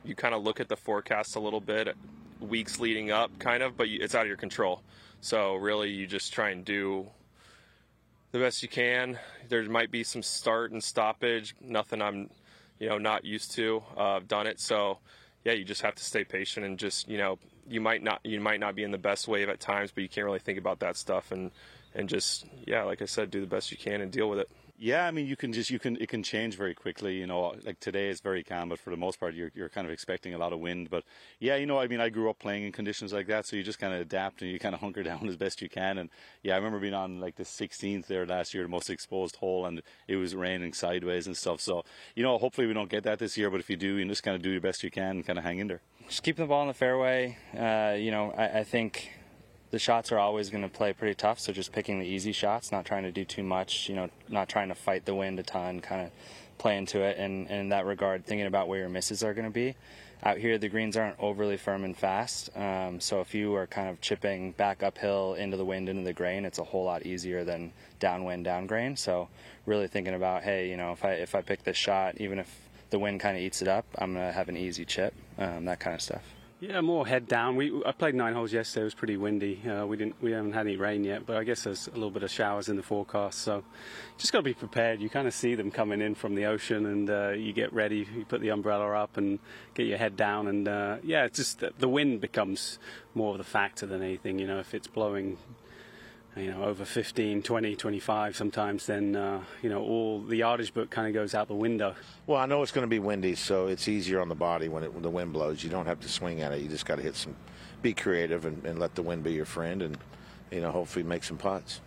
you kind of look at the forecast a little bit, weeks leading up, kind of, but it's out of your control. So really, you just try and do the best you can. There might be some start and stoppage, nothing I'm, not used to. I've done it, so yeah, you just have to stay patient and just, you might not be in the best wave at times, but you can't really think about that stuff and just, yeah, like I said, do the best you can and deal with it. Yeah, I mean, it can change very quickly. Like today is very calm, but for the most part, you're kind of expecting a lot of wind. But yeah, I grew up playing in conditions like that, so you just kind of adapt and you kind of hunker down as best you can. And yeah, I remember being on like the 16th there last year, the most exposed hole, and it was raining sideways and stuff. So hopefully we don't get that this year. But if you do, you just kind of do your best you can and kind of hang in there. Just keep the ball in the fairway. I think the shots are always going to play pretty tough, so just picking the easy shots, not trying to do too much, not trying to fight the wind a ton, kind of play into it, and in that regard, thinking about where your misses are going to be. Out here, the greens aren't overly firm and fast, so if you are kind of chipping back uphill into the wind, into the grain, it's a whole lot easier than downwind, down grain. So really thinking about, hey, if I pick this shot, even if the wind kind of eats it up, I'm going to have an easy chip, that kind of stuff. Yeah, more head down. I played 9 holes yesterday. It was pretty windy. We haven't had any rain yet, but I guess there's a little bit of showers in the forecast. So just got to be prepared. You kind of see them coming in from the ocean, and you get ready. You put the umbrella up and get your head down. And it's just the wind becomes more of the factor than anything. If it's blowing, over 15, 20, 25 sometimes, then, all the yardage book kind of goes out the window. Well, I know it's going to be windy, so it's easier on the body when the wind blows. You don't have to swing at it. You just got to be creative and let the wind be your friend and, hopefully make some putts.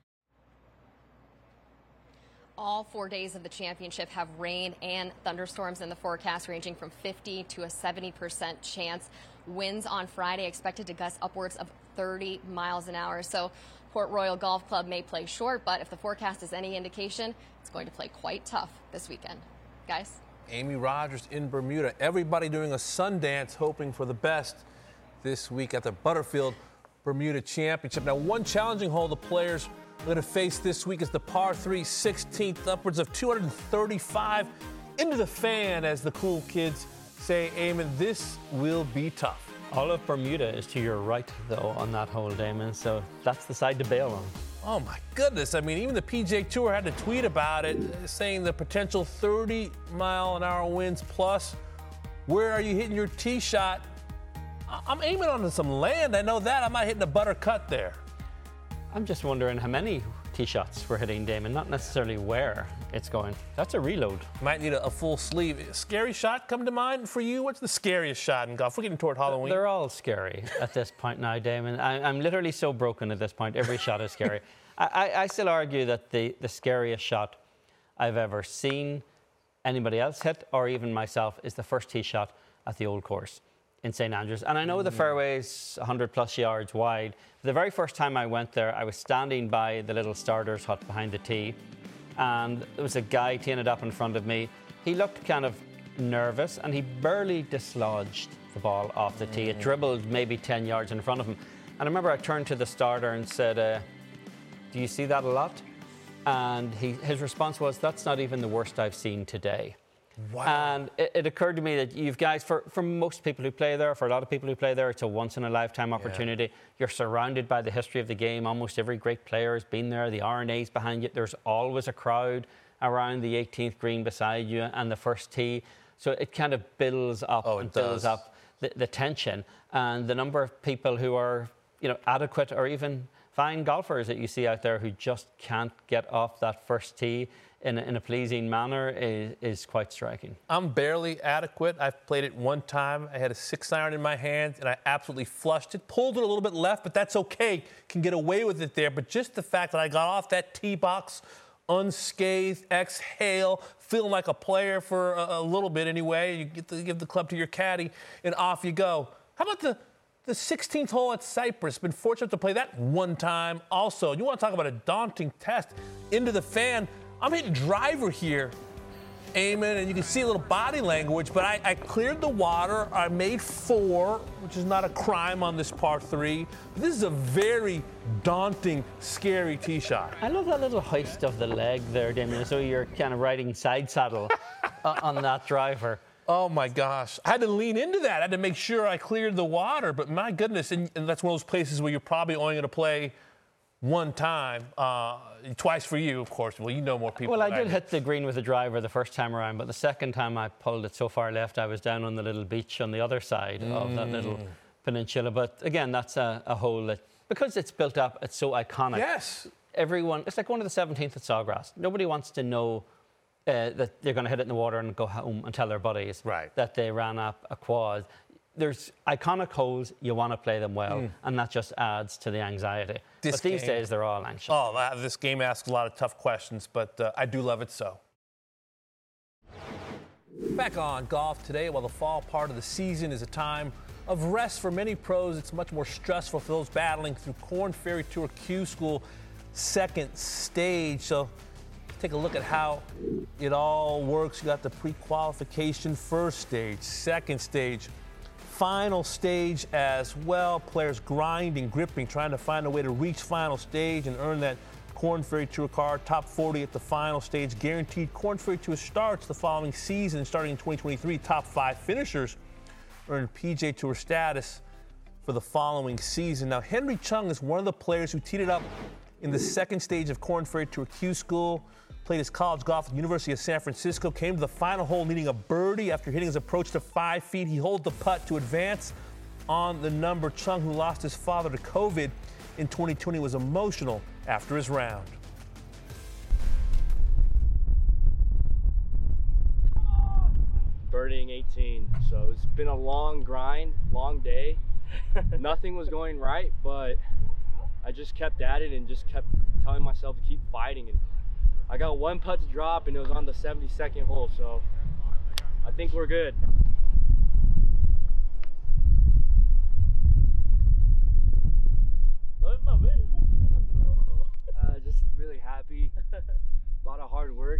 All 4 days of the championship have rain and thunderstorms in the forecast, ranging from 50 to a 70% chance. Winds on Friday expected to gust upwards of 30 miles an hour. So Port Royal Golf Club may play short, but if the forecast is any indication, it's going to play quite tough this weekend. Guys? Amy Rogers in Bermuda. Everybody doing a sun dance, hoping for the best this week at the Butterfield Bermuda Championship. Now, one challenging hole the players are going to face this week is the par 3 16th, upwards of 235 into the fan, as the cool kids say. Eamon, this will be tough. All of Bermuda is to your right, though, on that hole, Damon, so that's the side to bail on. Oh, my goodness. I mean, even the PGA Tour had to tweet about it, saying the potential 30-mile-an-hour winds plus. Where are you hitting your tee shot? I'm aiming onto some land. I know that. I'm not hitting a butter cut there. I'm just wondering how many tee shots we're hitting, Damon, not necessarily where it's going. That's a reload. Might need a full sleeve. Scary shot come to mind for you? What's the scariest shot in golf? We're getting toward Halloween. They're all scary at this point now, Damon. I'm literally so broken at this point. Every shot is scary. I still argue that the scariest shot I've ever seen anybody else hit, or even myself, is the first tee shot at the Old Course in St. Andrews. And I know the fairway's 100-plus yards wide. The very first time I went there, I was standing by the little starter's hut behind the tee, and there was a guy teeing it up in front of me. He looked kind of nervous, and he barely dislodged the ball off the tee. It dribbled maybe 10 yards in front of him. And I remember I turned to the starter and said, do you see that a lot? And his response was, that's not even the worst I've seen today. Wow. And it occurred to me that you guys, for most people who play there, for a lot of people who play there, it's a once-in-a-lifetime opportunity. Yeah. You're surrounded by the history of the game. Almost every great player has been there. The R&A's behind you. There's always a crowd around the 18th green beside you and the first tee. So it kind of builds up builds up the tension. And the number of people who are, adequate or even fine golfers that you see out there who just can't get off that first tee in a pleasing manner is quite striking. I'm barely adequate. I've played it one time. I had a 6-iron in my hand, and I absolutely flushed it. Pulled it a little bit left, but that's okay. Can get away with it there. But just the fact that I got off that tee box unscathed, exhale, feeling like a player for a little bit anyway. You get to give the club to your caddy, and off you go. How about the 16th hole at Cypress? Been fortunate to play that one time also. You want to talk about a daunting test into the fan. I'm hitting driver here, Eamon, and you can see a little body language, but I cleared the water. I made 4, which is not a crime on this par 3. But this is a very daunting, scary tee shot. I love that little hoist of the leg there, Damien, so you're kind of riding side saddle on that driver. Oh, my gosh. I had to lean into that. I had to make sure I cleared the water. But, my goodness, and that's one of those places where you're probably only going to play one time, twice for you, of course. Well, you know more people. Well, I did hit the green with the driver the first time around, but the second time I pulled it so far left, I was down on the little beach on the other side of that little peninsula. But, again, that's a hole that, because it's built up, it's so iconic. Yes. Everyone, it's like going to the 17th at Sawgrass. Nobody wants to know that they're going to hit it in the water and go home and tell their buddies that they ran up a quad. There's iconic holes, you want to play them well, and that just adds to the anxiety. But these days, they're all anxious. Oh, this game asks a lot of tough questions, but I do love it so. Back on golf today, while the fall part of the season is a time of rest for many pros, it's much more stressful for those battling through Korn Ferry Tour Q School second stage. So take a look at how it all works. You got the pre-qualification first stage, second stage, final stage as well. Players grinding, gripping, trying to find a way to reach final stage and earn that Korn Ferry Tour card. Top 40 at the final stage, guaranteed. Korn Ferry Tour starts the following season, starting in 2023. Top 5 finishers earn PGA Tour status for the following season. Now, Henry Chung is one of the players who teed it up in the second stage of Korn Ferry Tour Q School. Played his college golf at the University of San Francisco, came to the final hole needing a birdie after hitting his approach to 5 feet. He holds the putt to advance on the number. Chung, who lost his father to COVID in 2020, was emotional after his round. Birdieing 18, so it's been a long grind, long day. Nothing was going right, but I just kept at it and just kept telling myself to keep fighting. And I got one putt to drop, and it was on the 72nd hole, so I think we're good. Just really happy. A lot of hard work.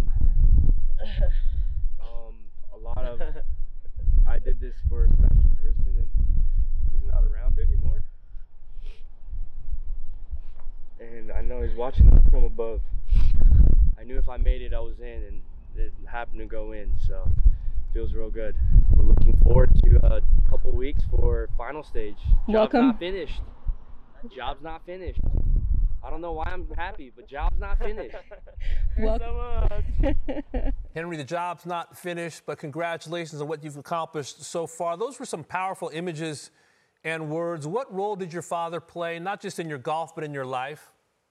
A lot of. I did this for a special person, and he's not around anymore. And I know he's watching up from above. I knew if I made it, I was in, and it happened to go in, so it feels real good. We're looking forward to a couple weeks for final stage. Job's not finished. Job's not finished. I don't know why I'm happy, but job's not finished. Henry, the job's not finished, but congratulations on what you've accomplished so far. Those were some powerful images and words. What role did your father play, not just in your golf, but in your life?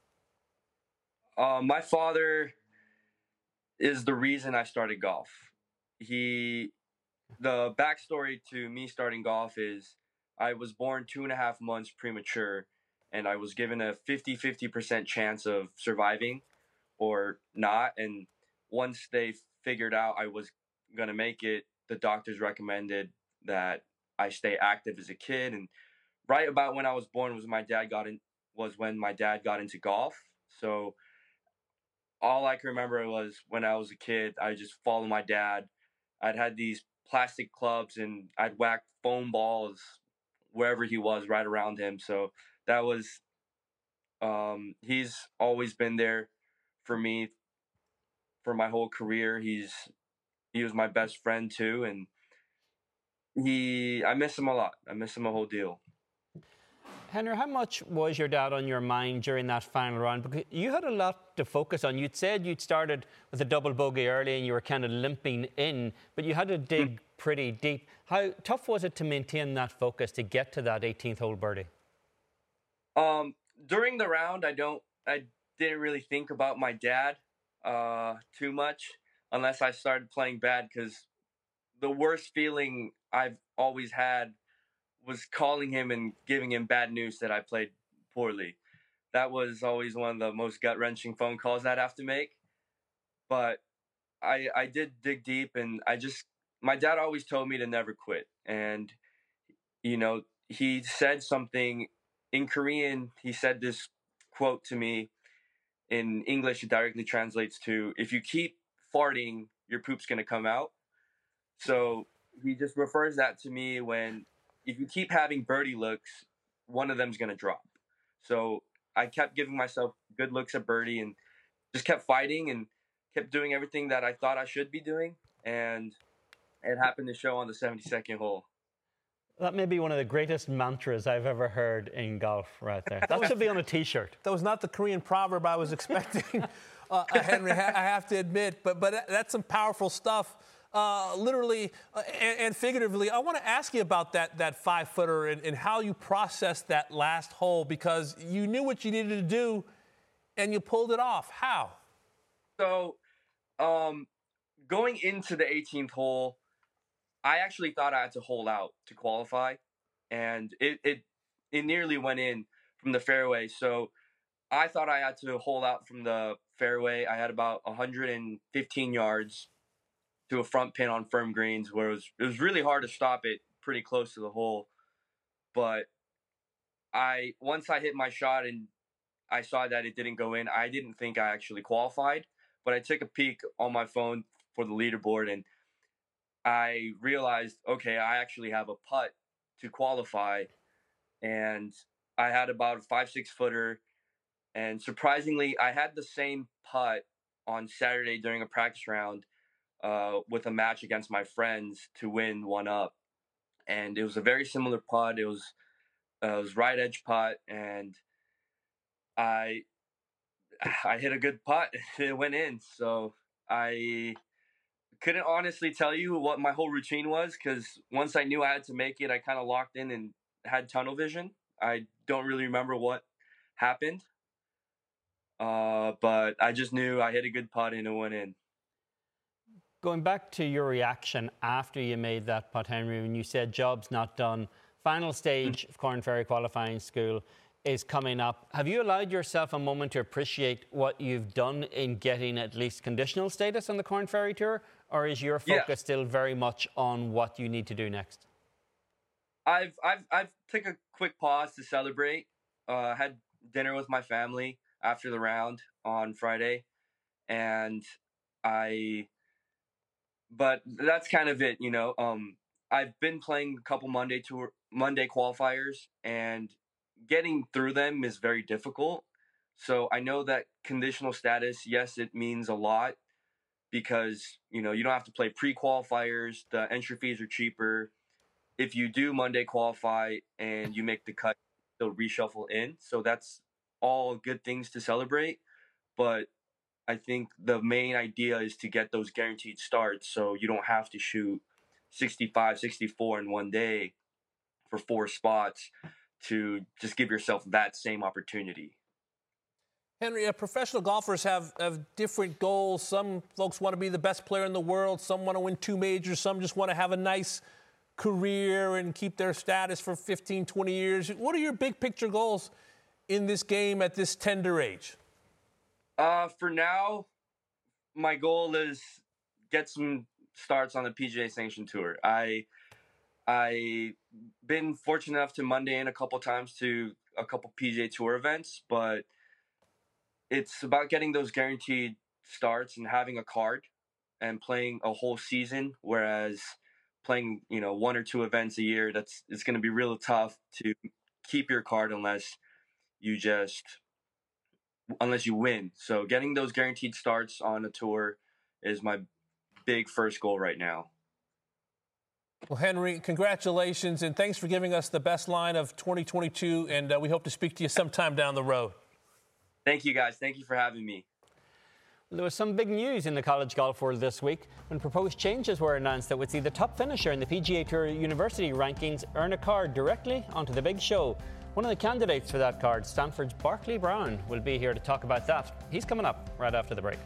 My father is the reason I started golf. The backstory to me starting golf is I was born 2.5 months premature, and I was given a 50-50% chance of surviving or not. And once they figured out I was going to make it, the doctors recommended that I stay active as a kid. And right about when I was born was when my dad got into golf. So all I can remember was when I was a kid, I just followed my dad. I'd had these plastic clubs, and I'd whack foam balls wherever he was, right around him. So that was, he's always been there for me for my whole career. He was my best friend too, and I miss him a lot. I miss him a whole deal. Henry, how much was your dad on your mind during that final round? Because you had a lot to focus on. You'd said you'd started with a double bogey early and you were kind of limping in, but you had to dig pretty deep. How tough was it to maintain that focus to get to that 18th hole birdie? During the round, I didn't really think about my dad too much unless I started playing bad, because the worst feeling I've always had was calling him and giving him bad news that I played poorly. That was always one of the most gut-wrenching phone calls I'd have to make. But I did dig deep, and my dad always told me to never quit. And, he said something in Korean. He said this quote to me. In English, it directly translates to, if you keep farting, your poop's going to come out. So he just refers that to me if you keep having birdie looks, one of them's going to drop. So I kept giving myself good looks at birdie and just kept fighting and kept doing everything that I thought I should be doing. And it happened to show on the 72nd hole. That may be one of the greatest mantras I've ever heard in golf right there. That should be on a T-shirt. That was not the Korean proverb I was expecting, Henry, I have to admit. But that's some powerful stuff, literally and figuratively. I want to ask you about that 5-footer and how you processed that last hole, because you knew what you needed to do, and you pulled it off. How? So, going into the 18th hole, I actually thought I had to hole out to qualify, and it nearly went in from the fairway. So I thought I had to hole out from the fairway. I had about 115 yards to a front pin on firm greens, where it was really hard to stop it pretty close to the hole. But once I hit my shot and I saw that it didn't go in, I didn't think I actually qualified. But I took a peek on my phone for the leaderboard, and I realized, okay, I actually have a putt to qualify, and I had about a 5-6 footer, and surprisingly, I had the same putt on Saturday during a practice round with a match against my friends to win 1-up, and it was a very similar putt. It was right edge putt, and I hit a good putt. It went in, so I couldn't honestly tell you what my whole routine was, because once I knew I had to make it, I kind of locked in and had tunnel vision. I don't really remember what happened, but I just knew I hit a good putt and it went in. Going back to your reaction after you made that putt, Henry, when you said job's not done, final stage of Corn Ferry qualifying school is coming up. Have you allowed yourself a moment to appreciate what you've done in getting at least conditional status on the Corn Ferry Tour? Or is your focus still very much on what you need to do next? I've took a quick pause to celebrate. Had dinner with my family after the round on Friday, but that's kind of it, you know. I've been playing a couple Monday qualifiers, and getting through them is very difficult. So I know that conditional status, yes, it means a lot, because, you know, you don't have to play pre-qualifiers. The entry fees are cheaper. If you do Monday qualify and you make the cut, they'll reshuffle in. So that's all good things to celebrate. But I think the main idea is to get those guaranteed starts, so you don't have to shoot 65, 64 in one day for 4 spots to just give yourself that same opportunity. Henry, professional golfers have different goals. Some folks want to be the best player in the world. Some want to win 2 majors. Some just want to have a nice career and keep their status for 15, 20 years. What are your big picture goals in this game at this tender age? For now, my goal is get some starts on the PGA Sanctioned Tour. I been fortunate enough to Monday in a couple times to a couple PGA Tour events, but it's about getting those guaranteed starts and having a card and playing a whole season, whereas playing, you know, 1 or 2 events a year, it's going to be real tough to keep your card unless you win. So getting those guaranteed starts on a tour is my big first goal right now. Well, Henry, congratulations, and thanks for giving us the best line of 2022, and we hope to speak to you sometime down the road. Thank you, guys. Thank you for having me. Well, there was some big news in the college golf world this week when proposed changes were announced that would see the top finisher in the PGA Tour University rankings earn a card directly onto the big show. One of the candidates for that card, Stanford's Barkley Brown, will be here to talk about that. He's coming up right after the break.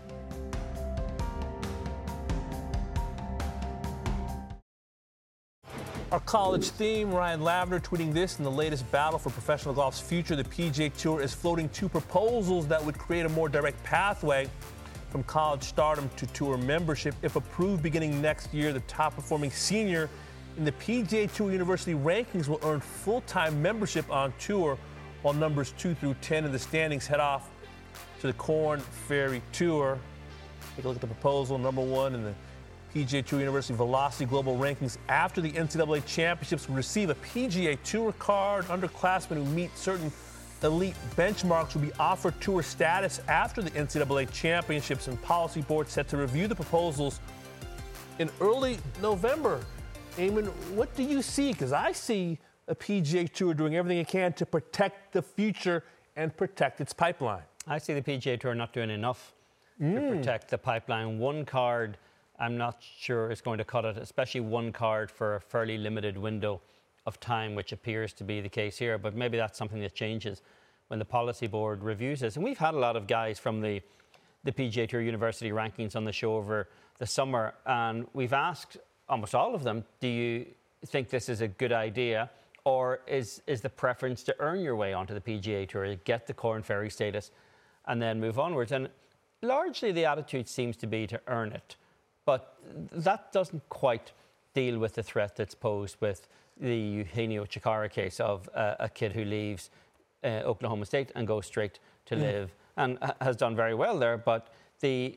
Our college theme, Ryan Lavender tweeting this: in the latest battle for professional golf's future, the PGA Tour is floating 2 proposals that would create a more direct pathway from college stardom to tour membership. If approved beginning next year, the top performing senior in the PGA Tour University rankings will earn full-time membership on tour, while numbers 2 through 10 in the standings head off to the Corn Ferry Tour. Take a look at the proposal. Number 1 in the PGA Tour University Velocity Global Rankings after the NCAA Championships will receive a PGA Tour card. Underclassmen who meet certain elite benchmarks will be offered tour status after the NCAA Championships, and Policy Board set to review the proposals in early November. Eamon, what do you see? Because I see a PGA Tour doing everything it can to protect the future and protect its pipeline. I see the PGA Tour not doing enough to protect the pipeline. One card, I'm not sure is going to cut it, especially one card for a fairly limited window of time, which appears to be the case here. But maybe that's something that changes when the policy board reviews this. And we've had a lot of guys from the PGA Tour University rankings on the show over the summer, and we've asked almost all of them, do you think this is a good idea, or is the preference to earn your way onto the PGA Tour, get the Korn Ferry status, and then move onwards? And largely the attitude seems to be to earn it, but that doesn't quite deal with the threat that's posed with the Eugenio Chacarra case of a kid who leaves Oklahoma State and goes straight to live, and has done very well there. But the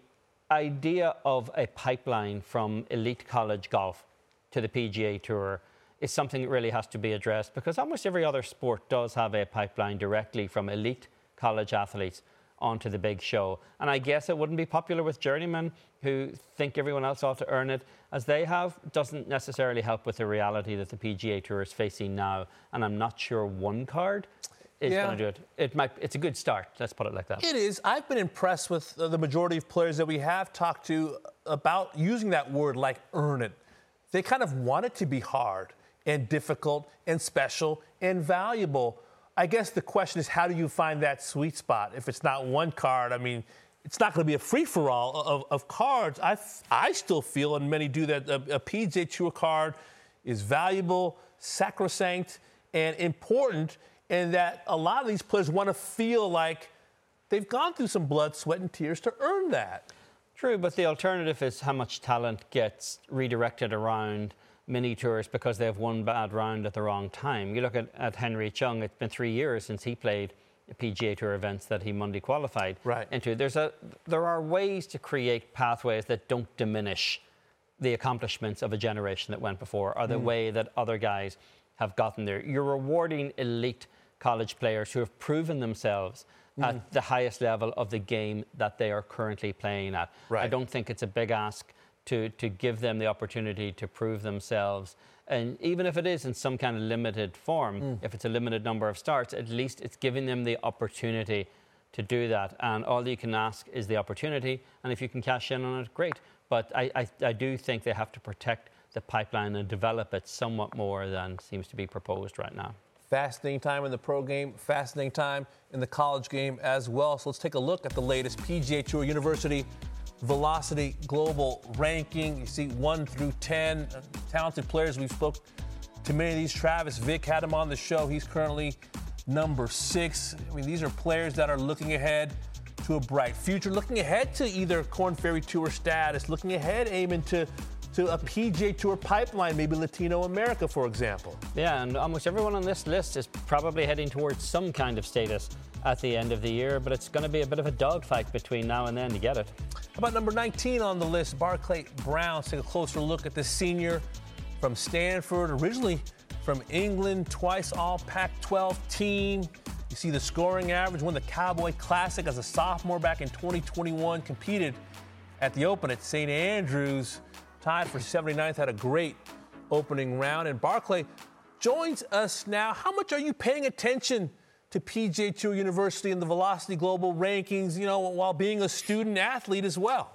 idea of a pipeline from elite college golf to the PGA Tour is something that really has to be addressed, because almost every other sport does have a pipeline directly from elite college athletes onto the big show. And I guess it wouldn't be popular with journeymen who think everyone else ought to earn it as they have. Doesn't necessarily help with the reality that the PGA Tour is facing now. And I'm not sure one card is going to do it. It's a good start, let's put it like that. It is. I've been impressed with the majority of players that we have talked to about using that word like earn it. They kind of want it to be hard and difficult and special and valuable. I guess the question is, how do you find that sweet spot? If it's not one card, I mean, it's not going to be a free-for-all of cards. I still feel, and many do, that a PGA Tour card is valuable, sacrosanct, and important, and that a lot of these players want to feel like they've gone through some blood, sweat, and tears to earn that. True, but the alternative is how much talent gets redirected around mini tours because they have one bad round at the wrong time. You look at Henry Chung, it's been 3 years since he played PGA Tour events that he Monday qualified into. There are ways to create pathways that don't diminish the accomplishments of a generation that went before, or the way that other guys have gotten there. You're rewarding elite college players who have proven themselves at the highest level of the game that they are currently playing at. I don't think it's a big ask to give them the opportunity to prove themselves. And even if it is in some kind of limited form, if it's a limited number of starts, at least it's giving them the opportunity to do that. And all you can ask is the opportunity. And if you can cash in on it, great. But I do think they have to protect the pipeline and develop it somewhat more than seems to be proposed right now. Fascinating time in the pro game, fascinating time in the college game as well. So let's take a look at the latest PGA Tour University Velocity Global Ranking. You see 1 through 10 talented players. We've spoke to many of these. Travis Vick had him on the show. He's currently number 6. I mean, these are players that are looking ahead to a bright future, looking ahead to either Korn Ferry Tour status, looking ahead, Eamon, to a PGA Tour pipeline, maybe Latino America, for example. Yeah, and almost everyone on this list is probably heading towards some kind of status at the end of the year, but it's going to be a bit of a dogfight between now and then to get it. How about number 19 on the list, Barclay Brown? Let's take a closer look at the senior from Stanford, originally from England, twice all Pac-12 team. You see the scoring average, won the Cowboy Classic as a sophomore back in 2021, competed at the Open at St. Andrews, tied for 79th, had a great opening round. And Barclay joins us now. How much are you paying attention to PGA Tour University and the Velocity Global Rankings, you know, while being a student athlete as well?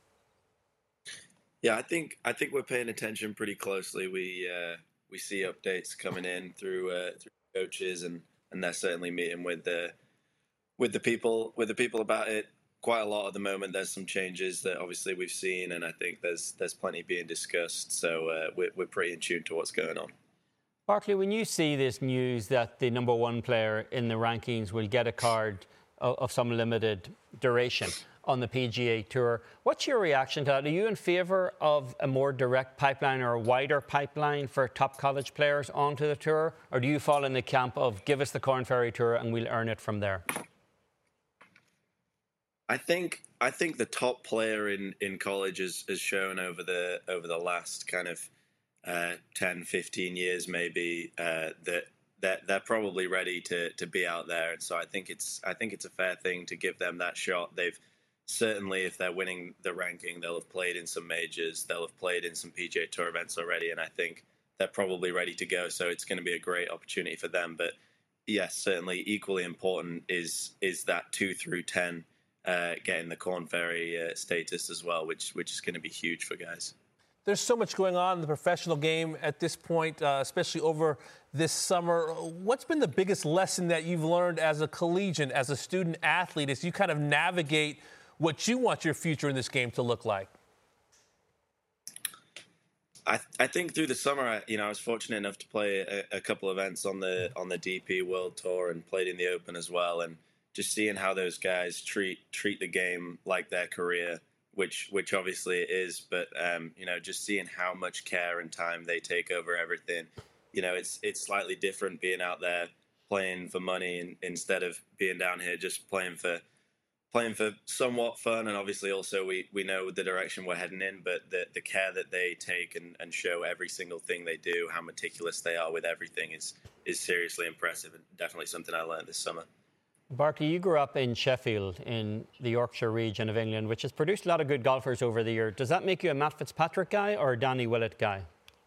Yeah, I think we're paying attention pretty closely. We see updates coming in through coaches, and they're certainly meeting with the people about it quite a lot at the moment. There's some changes that obviously we've seen, and I think there's plenty being discussed. So we're pretty in tune to what's going on. Barclay, when you see this news that the number 1 player in the rankings will get a card of some limited duration on the PGA Tour, what's your reaction to that? Are you in favour of a more direct pipeline or a wider pipeline for top college players onto the Tour? Or do you fall in the camp of give us the Korn Ferry Tour and we'll earn it from there? I think the top player in college has shown over the last kind of 10, 15 years maybe that they're probably ready to be out there, and so I think it's a fair thing to give them that shot. certainly if they're winning the ranking, they'll have played in some majors, they'll have played in some PGA Tour events already, and I think they're probably ready to go. So it's going to be a great opportunity for them. But yes, certainly equally important is that 2 through 10 getting the Korn Ferry status as well, which is going to be huge for guys. There's so much going on in the professional game at this point, especially over this summer. What's been the biggest lesson that you've learned as a collegiate, as a student athlete, as you kind of navigate what you want your future in this game to look like? I think through the summer, I was fortunate enough to play a couple events on the DP World Tour and played in the Open as well, and just seeing how those guys treat the game like their career, which obviously it is, but just seeing how much care and time they take over everything. It's slightly different being out there playing for money instead of being down here just playing for somewhat fun, and obviously also we know the direction we're heading in, but the care that they take and show every single thing they do, how meticulous they are with everything is seriously impressive, and definitely something I learned this summer. Barkley, you grew up in Sheffield in the Yorkshire region of England, which has produced a lot of good golfers over the year. Does that make you a Matt Fitzpatrick guy or a Danny Willett guy?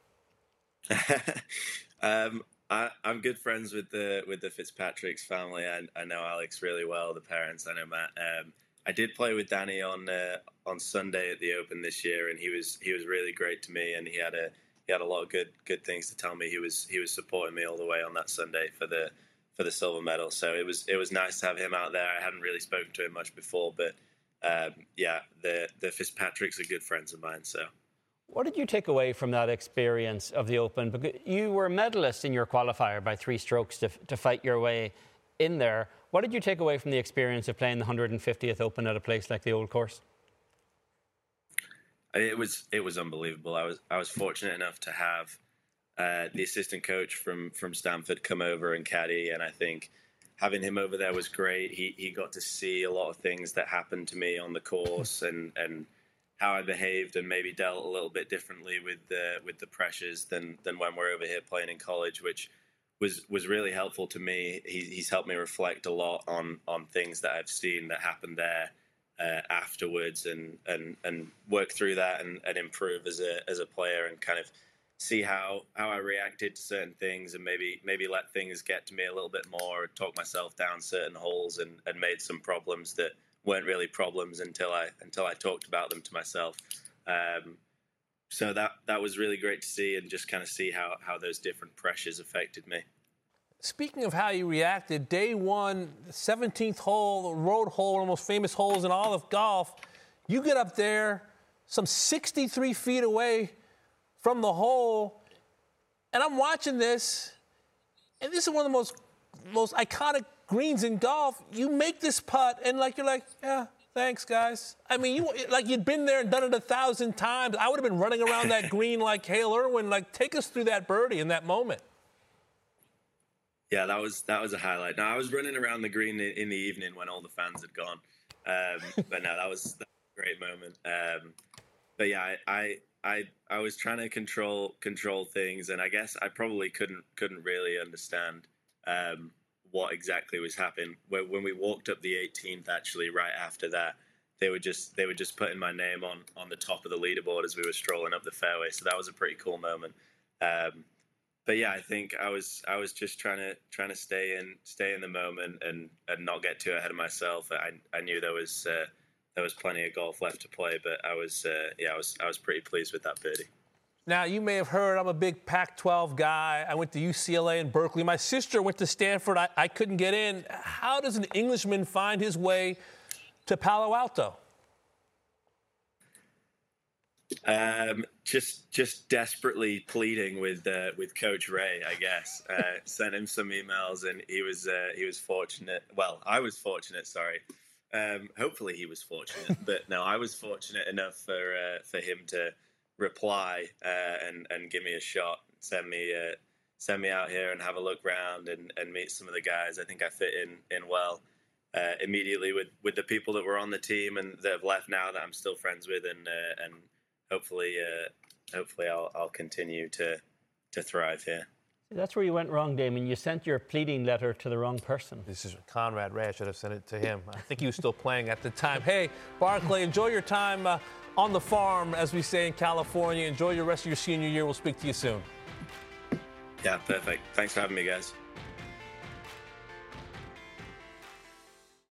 I'm good friends with the Fitzpatrick's family. I know Alex really well, the parents. I know Matt. I did play with Danny on Sunday at the Open this year, and he was really great to me, and he had a lot of good things to tell me. He was supporting me all the way on that Sunday for the silver medal. So it was nice to have him out there. I hadn't really spoken to him much before, but the Fitzpatricks are good friends of mine. So. What did you take away from that experience of the Open? Because you were a medalist in your qualifier by 3 strokes to fight your way in there. What did you take away from the experience of playing the 150th Open at a place like the Old Course? It was unbelievable. I was fortunate enough to have the assistant coach from Stanford come over and caddy, and I think having him over there was great. He got to see a lot of things that happened to me on the course and how I behaved and maybe dealt a little bit differently with the pressures than when we're over here playing in college, which was really helpful to me. He's helped me reflect a lot on things that I've seen that happened there afterwards and work through that and improve as a player and kind of see how I reacted to certain things and maybe let things get to me a little bit more, talk myself down certain holes and made some problems that weren't really problems until I talked about them to myself. So that was really great to see and just kind of see how those different pressures affected me. Speaking of how you reacted, day one, 17th hole, road hole, one of the most famous holes in all of golf. You get up there some 63 feet away from the hole, and I'm watching this, and this is one of the most iconic greens in golf. You make this putt, and you're like, yeah, thanks, guys. I mean, you'd been there and done it 1,000 times. I would have been running around that green like Hale Irwin. Take us through that birdie in that moment. Yeah, that was a highlight. Now, I was running around the green in the evening when all the fans had gone, but no, that was a great moment. But yeah, I was trying to control things, and I guess I probably couldn't really understand what exactly was happening. When we walked up the 18th, actually, right after that, they were just putting my name on the top of the leaderboard as we were strolling up the fairway. So that was a pretty cool moment. But yeah, I think I was just trying to stay in the moment and not get too ahead of myself. I knew there was plenty of golf left to play, but I was pretty pleased with that birdie. Now, you may have heard I'm a big Pac-12 guy. I went to UCLA and Berkeley. My sister went to Stanford. I couldn't get in. How does an Englishman find his way to Palo Alto? Just desperately pleading with Coach Ray, I guess. Sent him some emails, and he was fortunate. Well, I was fortunate. Sorry. Hopefully he was fortunate, but no, I was fortunate enough for him to reply and give me a shot, send me out here and have a look around and meet some of the guys. I think I fit in well immediately with the people that were on the team and that have left now that I'm still friends with, and hopefully I'll continue to thrive here. That's where you went wrong, Damon. You sent your pleading letter to the wrong person. This is Conrad Ray. I should have sent it to him. I think he was still playing at the time. Hey, Barclay, enjoy your time on the farm, as we say in California. Enjoy your rest of your senior year. We'll speak to you soon. Yeah, perfect. Thanks for having me, guys.